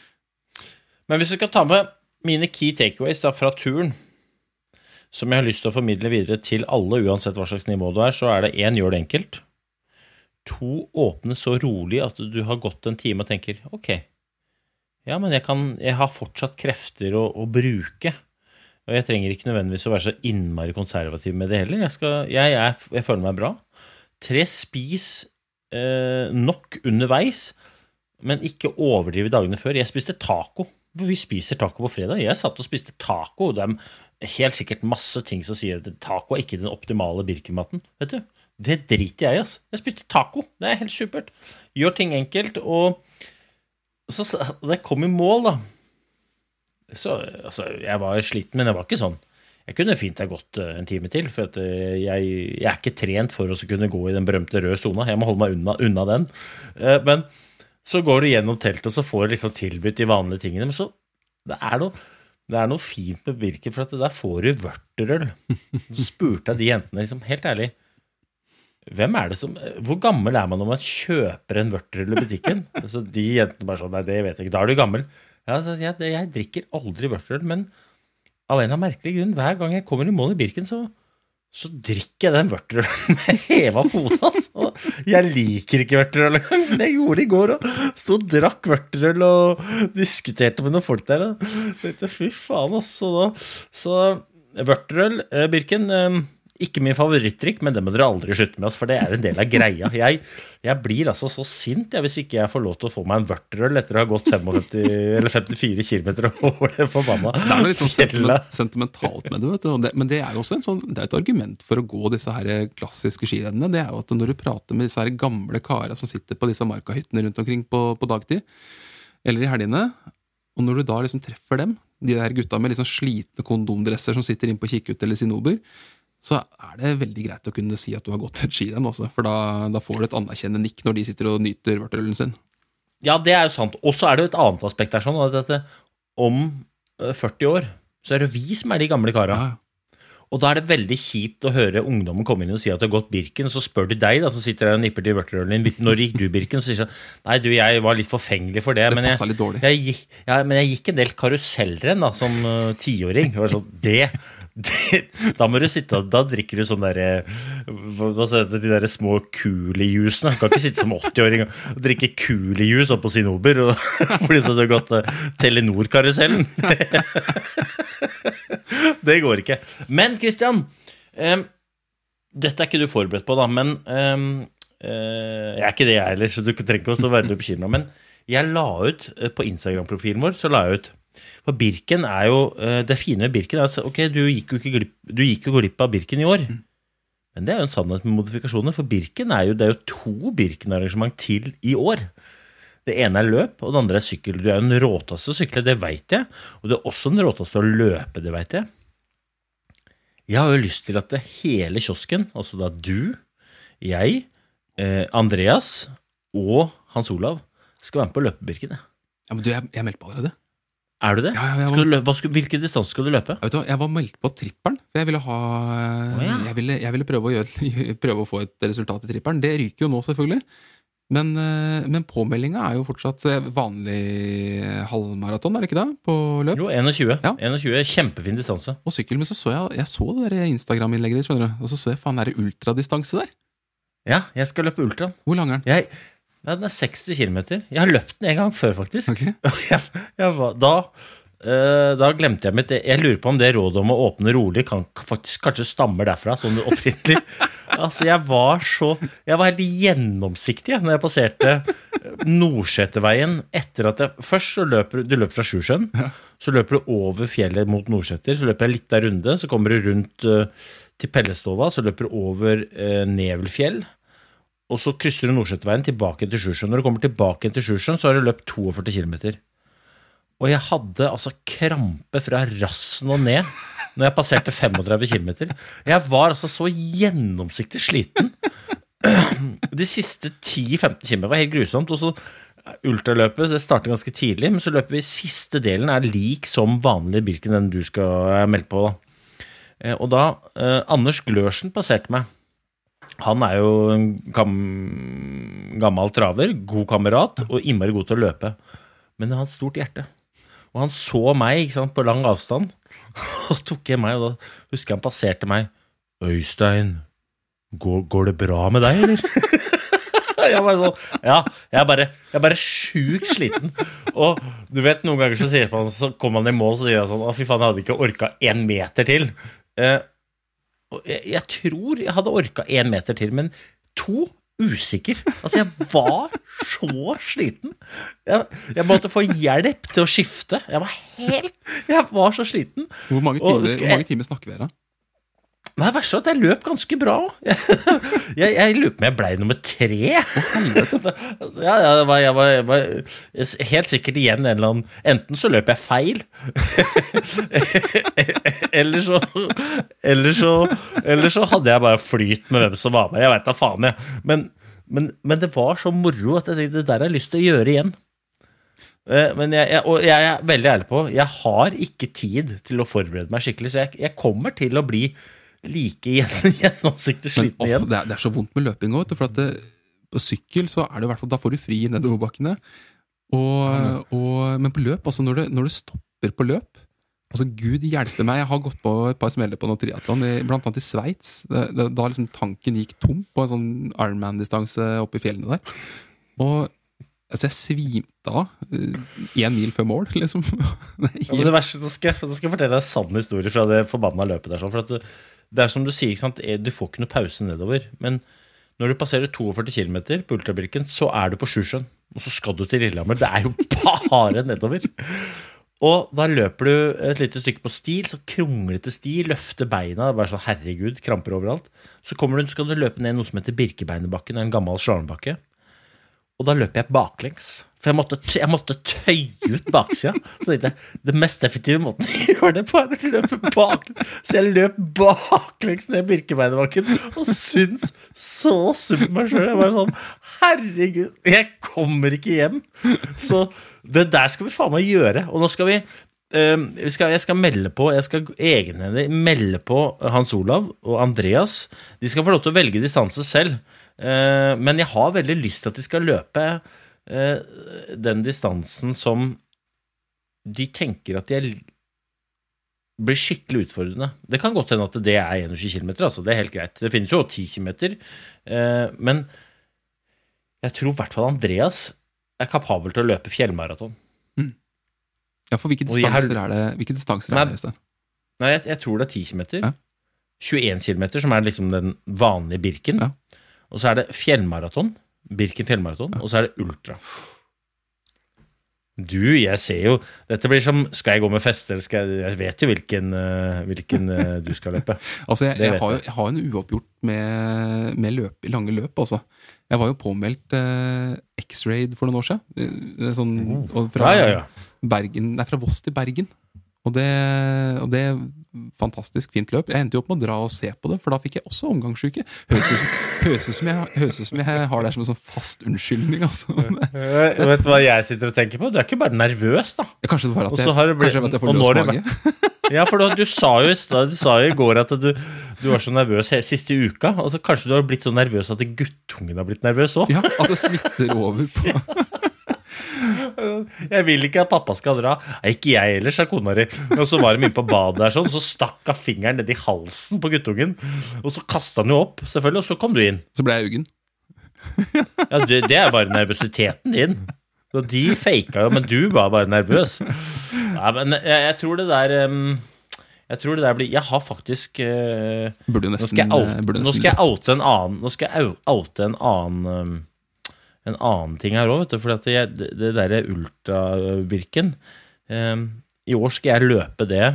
Men hvis du skal ta med mine key takeaways da, fra turen, som jeg har lyst til å formidle videre til alle, uansett hva slags nivå du er, så er det en, gjør det enkelt. To, åpne så rolig at du har gått en time og tenker, ok, ja, men jeg, kan, jeg har fortsatt krefter å, å bruke, og jeg trenger ikke nødvendigvis å være så innmari konservativ med det heller. Jeg, skal, jeg, jeg, jeg føler meg bra. Tre, spis eh, nok underveis, men ikke overdrive dagene før. Jeg spiste taco. Vi spiser taco på fredag. Jeg satt og spiste taco. Det er helt sikkert masse ting som sier at taco er ikke den optimale Birkenmaten. Vet du? Det driter jeg i, ass. Jeg spiste taco. Det er helt supert. Gjør ting enkelt, og så, så det kom i mål, da. Så, altså, jeg var sliten, men jeg var ikke sånn. Jeg kunne fint ha gått en time til, for at jeg, jeg er ikke trent for å kunne gå i den berømte røde zona. Jeg må holde meg unna, unna den. Men så går du gjennom teltet, og så får du liksom tilbudt de vanlige tingene, men så, det er noe, det er noe fint med Birken, for at der får du vørterøl. Så spurte jeg de jentene, liksom, helt ærlig, hvem er det som, hvor gammel er man når man kjøper en vørterøl i butikken? Så de jentene bare sånn, nei, det vet jeg ikke, da er du gammel. Ja, så, jeg, jeg drikker aldri vørterøl, men av en av merkelige grunn, hver gang jeg kommer i mål i Birken, så så drikker jeg den vørterølen med heva hodet, altså. Jeg liker ikke vørterøl engang, men jeg gjorde det i går, og stod og drakk vørterøl og diskuterte med noen folk der. Og tenkte, fy faen, altså. Da. Så vørterøl, Birken, ikke min favorittdrikk, men det må dere aldri slutte med, for det er en del av greia. Jeg, jeg blir altså så sint, jeg, hvis ikke jeg får lov til å få meg en vørterøl etter å ha gått femtifem eller femtifire kilometer over det forbanna. Det er litt sånn sentiment, sentimentalt med det, vet du. Men det er jo også en sånn, det er et argument for å gå disse her klassiske skirennene. Det er jo at når du prater med disse her gamle karer som sitter på disse markahyttene rundt omkring på, på dagtid, eller i helgene, og når du da liksom treffer dem, de der gutta med liksom slitne kondomdresser som sitter inn på Kikkut eller Sinober, så er det veldig greit å kunne si at du har gått et skirenn, altså, for da, da får du et anerkjennende nikk når de sitter og nyter vørterølen sin. Ja, det er jo sant. Og så er det jo et annet aspekt her, sånn, at dette, om førti år, så er det vi som er de gamle kara. Ja. Og da er det veldig kjipt å høre ungdommen komme inn og si at du har gått Birken, og så spør de deg, da, så sitter der og nipper til vørterølen din. Når gikk du Birken? Så sier de, nei, du, jeg var litt forfengelig for det. Det men passet litt dårlig. Jeg, jeg, gikk, ja, men jeg gikk en del karusellrenn da, som uh, tiåring. Det var sånn, det... Det, da må du sitte, da drikker du sånn der, hva, hva heter det, de der små kulejusene. Du kan ikke sitte som åtti-åring og drikke kulejus opp på Sinober, og, fordi du har gått uh, Telenor-karusellen. Det går ikke. Men, Christian, um, dette er ikke du forberedt på, da, men um, uh, jeg er ikke det jeg heller, så du trenger ikke også være bekymret. Men jeg la ut uh, på Instagram-profilen vår, så la jeg ut For Birken er jo, det fine med Birken er at, ok, du gikk jo ikke glipp, du gikk jo glipp av Birken i år. Mm. Men det er jo en sannhet med modifikasjoner, for Birken er jo, det er jo to Birken-arrangement til i år. Det ene er løp, og det andre er sykkel. Du er jo den råtaste å sykle, det vet jeg. Og det er også den råtaste å løpe, det vet jeg. Jeg har jo lyst til at det hele kiosken, altså da du, jeg, eh, Andreas og Hans Olav skal være med på løpebirken. Ja, men du, jeg, jeg meldte på allerede. Er du det? Ja, ja, skal du løpe, hva skal, hvilken distanse skal du løpe? Jeg, vet du, jeg var meldt på tripperen, for jeg ville, ha, oh, ja. jeg ville, jeg ville prøve, å gjøre, prøve å få et resultat i tripperen. Det ryker jo nå selvfølgelig, men, men påmeldingen er jo fortsatt vanlig halvmaraton, er det ikke det? På løp? Jo, tjueen. Ja. tjueen, kjempefin distanse. Og sykkel, men så så jeg, jeg så det der Instagram-innlegget ditt, skjønner du, og så så jeg, faen, er det ultradistanse der? Ja, jeg skal løpe ultra. Hvor lang er den? Jeg... Ja, den er seksti kilometer. Jeg har løpt den en gang før, faktisk. Okay. jeg, jeg var, da, uh, da glemte jeg mitt. Jeg lurer på om det rådet om å åpne rolig kan faktisk kanskje stammer derfra, sånn opprinnelig. Altså, jeg var så... Jeg var helt gjennomsiktig når jeg passerte Nordseterveien etter at jeg... Først så løper du løper fra Sjusjøen, ja. Så løper du over fjellet mot Nordseter, så løper jeg litt der runde, så kommer du rundt uh, til Pellestova, så løper du over uh, Nevelfjell, og så krysser du Nordseterveien tilbake til Sjusjøen. Når du kommer tilbake til Sjusjøen, så har du løpt førtito kilometer. Og jeg hadde altså krampe fra rassen og ned når jeg passerte trettifem kilometer. Jeg var altså så gjennomsiktig sliten. De siste ti til femten kilometer var helt grusomt, og så ultraløpet, det starter ganske tidlig, men så løper vi siste delen er lik som vanlig Birken, den du skal melde på da. Og da, eh, Anders Glørsen passerte meg. Han er jo en gam, gammel traver, god kamerat, og innmari god til å løpe. Men han har et stort hjerte. Og han så meg, ikke sant, på lang avstand, og tok jeg meg, og da husker jeg han passerte meg. Øystein, går, går det bra med deg, eller? Jeg var sånn, ja, jeg er bare, jeg er bare sjukt sliten. Og du vet, noen ganger så sier han, så kommer han i mål, så sier han sånn, å fy faen, jeg hadde ikke orket en meter til. Eh, Jeg, jeg tror jeg hadde orket en meter til, men to usikker. Altså, jeg var så sliten. Jeg, jeg måtte få hjelp til å skifte. Jeg var helt, jeg var så sliten. Hvor mange timer, jeg, hvor mange timer snakker vi her da? Nei, det verste er at jeg løp ganske bra. Jeg, jeg, jeg løp med jeg ble nummer tre. Ja, jeg var, jeg, var, jeg var helt sikkert igjen en eller annen, enten så løp jeg feil, eller så, eller så, eller så hadde jeg bare flyt med hvem som var med. Jeg vet da faen, jeg. Men, men, men det var så moro at jeg tenkte, det der har jeg lyst til å gjøre igjen. Men jeg, jeg, og jeg er veldig ærlig på, jeg har ikke tid til å forberede meg skikkelig, så jeg, jeg kommer til å bli like gjennomsiktig sliten men, igjen. Åh, det, er, det er så vondt med løping også, for at det, på sykkel så er det i hvert fall, da får du fri nedoverbakkene, og, mm. og, men på løp, altså når du, når du stopper på løp, altså Gud hjelpe meg, jeg har gått på et par smeller på noe triathlon, blant annet i Sveits, det, det, da liksom tanken gikk tom på en sånn Ironman-distanse oppe i fjellene der, og altså jeg svimte av en mil før mål, liksom. Det, helt... ja, det verste, da skal, jeg, da skal jeg fortelle deg en sann historie fra det forbanna løpet der, for at du, det er som du sier, ikke sant? Du får ikke noe pause nedover, men når du passerer førtito kilometer på ultrabirken, så er du på Sjusjøen, og så skal du til Lillehammer. Det er jo bare nedover. Og da løper du et lite stykke på stil, så krongler til sti, løfter beina, bare sånn, herregud, kramper overalt. Så kommer du, skal du løpe ned noe som heter Birkebeinebakken, en gammel slalombakke. Og da løper jeg baklengs, for jeg måtte, jeg måtte tøye ut baksida. Så tenkte jeg, det mest effektive måten å gjøre det på er å løpe baklengs. Så jeg løp baklengs ned Birkebeinebakken, og syns så synd på meg selv. Jeg var sånn, herregud, jeg kommer ikke hjem. Så det der skal vi faen meg gjøre. Og nå skal vi, um, vi skal, jeg skal melde på, jeg skal egenhendig melde på Hans Olav og Andreas. De skal få lov til å velge distanse selv. Uh, men jeg har veldig lyst til at de skal løpe uh, den distansen som de tenker at de blir skikkelig utfordrende. Det kan godt hende at det er tjueen kilometer, altså det er helt greit. Det finnes jo ti kilometer, uh, men jeg tror i hvert fall Andreas er kapabel til å løpe fjellmaraton. Mm. Ja, for hvilke distanser har... er det? Hvilke distanser er det? Nei, jeg, jeg tror det er ti kilometer. Ja. tjueen kilometer, som er liksom den vanlige Birken. Ja. Og så er det fjellmaraton, Birken fjellmaraton, ja. Og så er det ultra. Du, jeg ser jo, dette blir som, skal jeg gå med fest, eller skal jeg, jeg vet jo hvilken, uh, hvilken uh, du skal løpe. Altså, jeg, jeg, har, jeg har en uoppgjort med, med løp, lange løp, altså. Jeg var jo påmeldt uh, X-Raid for noen år siden. Sånn, og fra, ja, ja, ja. Bergen, nei, fra Voss til Bergen. Og det, og det er fantastisk fint løp. Jeg endte jo opp med å dra og se på det, for da fikk jeg også omgangssyke. Høres ut som, høres ut som, jeg, høres ut som jeg har det som en sånn fast unnskyldning. Altså. Vet du hva jeg sitter og tenker på? Du er ikke bare nervøs, da. Ja, kanskje det var at jeg, blitt, kanskje at jeg får løs mage. Ja, for du, du sa jo i sted, du sa jo i går at du, du var så nervøs he, siste uka. Altså, kanskje du har blitt så nervøs at guttungen har blitt nervøs også? Ja, at det smitter over på... Jeg vil ikke at pappa skal dra. Nei, ikke jeg ellers, sa kona di. Og så var det mye på badet der sånn, så stakk av fingeren ned i halsen på guttungen. Og så kastet han jo opp, selvfølgelig, og så kom du inn. Så ble jeg uggen. Ja, det, det er bare nervøsiteten din. Så de faket jo, men du var bare nervøs. Ja, men jeg, jeg tror det der um, Jeg tror det der blir Jeg har faktisk uh, Burde jo nesten, nå skal jeg oute, burde nå skal jeg oute en annen Nå skal jeg oute en annen um, en annen ting her også, vet du, for at jeg, det, det der ultrabirken, um, i år skal jeg løpe det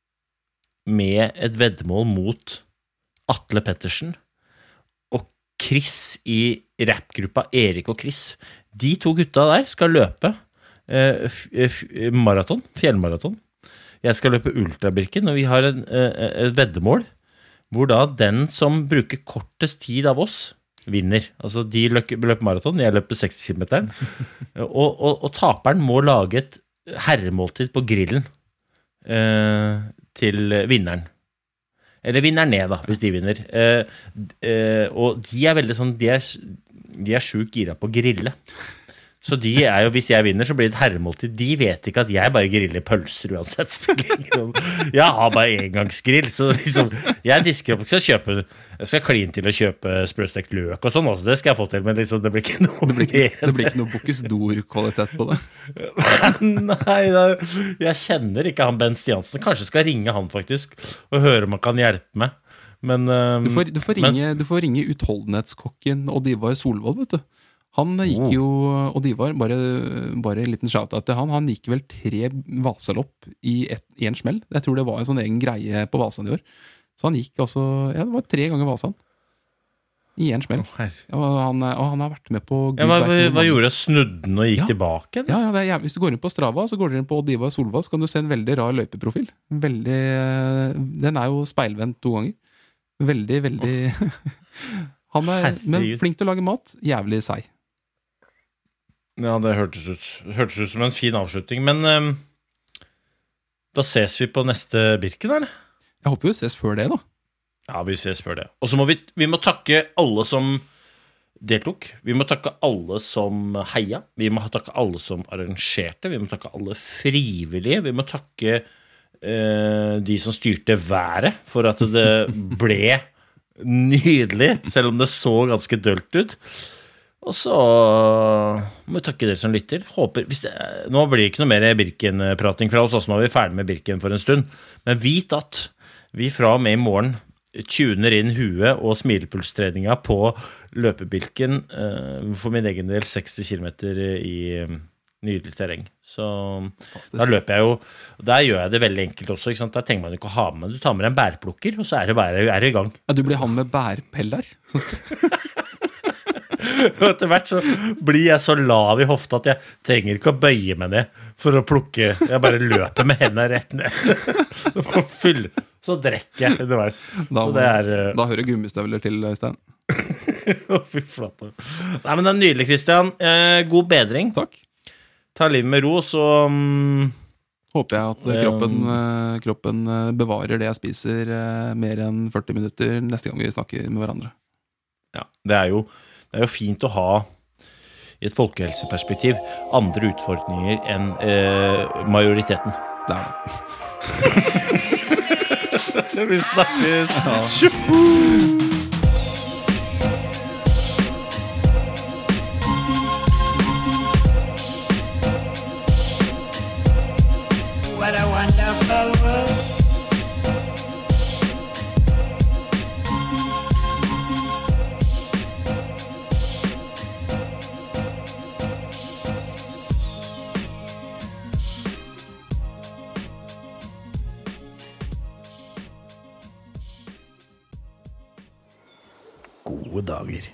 med et veddemål mot Atle Pettersen og Chris i rappgruppa Erik og Chris. De to gutta der skal løpe uh, f- f- maraton, fjellmaraton. Jeg skal løpe ultrabirken, og vi har en, uh, et veddemål hvor da den som bruker kortest tid av oss vinner. Altså, de løper, løper maraton, jeg løper seksti kilometer. Og, og, og taperen må lage et herremåltid på grillen eh, til vinneren. Eller vinner ned da, hvis de vinner. Eh, eh, og de er veldig sånn, de er, de er sjukt gira på å grille. Så de er jo, hvis jeg vinner, så blir det et herremåltid. De vet ikke at jeg bare griller pølser uansett. Jeg har bare engangsgrill, så liksom, jeg disker opp, skal kjøpe, jeg skal klin til å kjøpe sprøstekt løk og sånn også, det skal jeg få til, men liksom, det blir ikke noe det blir ikke, det blir ikke noe Bocuse d'Or-kvalitet på det. Nei, da, jeg kjenner ikke han Ben Stiansen. Kanskje skal ringe han faktisk, og høre om han kan hjelpe meg. Men, um, du, får, du, får ringe, men, du får ringe utholdenhetskokken Odivar Solvold, vet du. Han gikk jo, og de var bare, bare en liten shout-out til han, han gikk vel tre Vasalopp i, et, i en smell. Jeg tror det var en sånn egen greie på Vasan i år. Så han gikk altså, ja, det var tre ganger Vasan. I en smell. Oh, og, han, og han har vært med på... Ja, hva, hva, hva gjorde Snudden og gikk ja. tilbake? Ja, ja det er jævlig. Hvis du går inn på Strava, så går du inn på Odivar Solvold, så kan du se en veldig rar løypeprofil. Veldig, den er jo speilvendt to ganger. Veldig, veldig... Oh. Han er men flink til å lage mat, jævlig seig. Ja, det hørtes ut, hørtes ut som en fin avslutning, men um, da ses vi på neste Birken, eller? Jeg håper vi ses før det, da. Ja, vi ses før det. Og så må vi, vi må takke alle som deltok. Vi må takke alle som heia. Vi må takke alle som arrangerte. Vi må takke alle frivillige. Vi må takke uh, de som styrte været for at det ble nydelig, selv om det så ganske dølt ut. Og så må vi takke dere som lytter. Håper, hvis det, nå blir det ikke noe mer Birken-prating fra oss, også nå er vi ferdig med Birken for en stund. Men vit at vi fra og med i morgen tuner inn huet og smilepulstreninga på løpebirken for min egen del seksti kilometer i nydelig terreng. Så Fantastisk. Da løper jeg jo, der gjør jeg det veldig enkelt også, ikke sant? Der trenger man ikke å ha med, du tar med en bærplukker, og så er det bare er det i gang. Ja, du blir han med bærpeller som skal... Og etter hvert så blir jeg så lav i hofta at jeg trenger ikke å bøye meg ned for å plukke, jeg bare løper med hendene rett ned. Fyll, så drekker jeg underveis. Da, så det er, uh... da hører gummistøvler til, Øystein. Fy flate. Nei, men det er nydelig, Christian. Eh, god bedring. Takk. Ta livet med ro, så... Um... Håper jeg at kroppen, um... kroppen bevarer det jeg spiser mer enn førti minutter neste gang vi snakker med hverandre. Ja, det er jo... Det er jo fint å ha, i et folkehelseperspektiv, andre utfordringer enn eh, majoriteten. Det er det. Vi snakkes. Ja. What a wonderful world. Gode dager.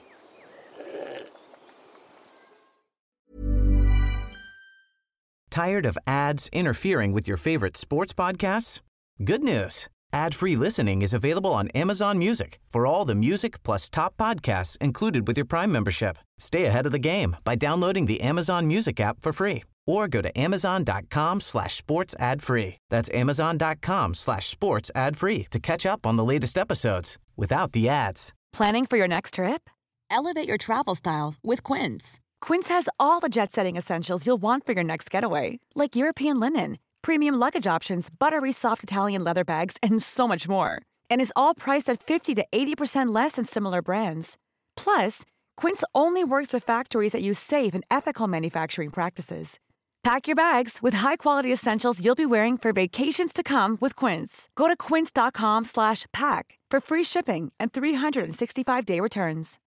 Tired of ads interfering with your favorite sports podcasts? Good news. Ad-free listening is available on Amazon Music for all the music plus top podcasts included with your Prime membership. Stay ahead of the game by downloading the Amazon Music app for free or go to amazon.com slash sports ad free. That's amazon.com slash sports ad free to catch up on the latest episodes without the ads. Planning for your next trip? Elevate your travel style with Quince. Quince has all the jet-setting essentials you'll want for your next getaway, like European linen, premium luggage options, buttery soft Italian leather bags, and so much more. And is all priced at fifty to eighty percent less than similar brands. Plus, Quince only works with factories that use safe and ethical manufacturing practices. Pack your bags with high-quality essentials you'll be wearing for vacations to come with Quince. Go to quince.com slash pack for free shipping and three sixty-five day returns.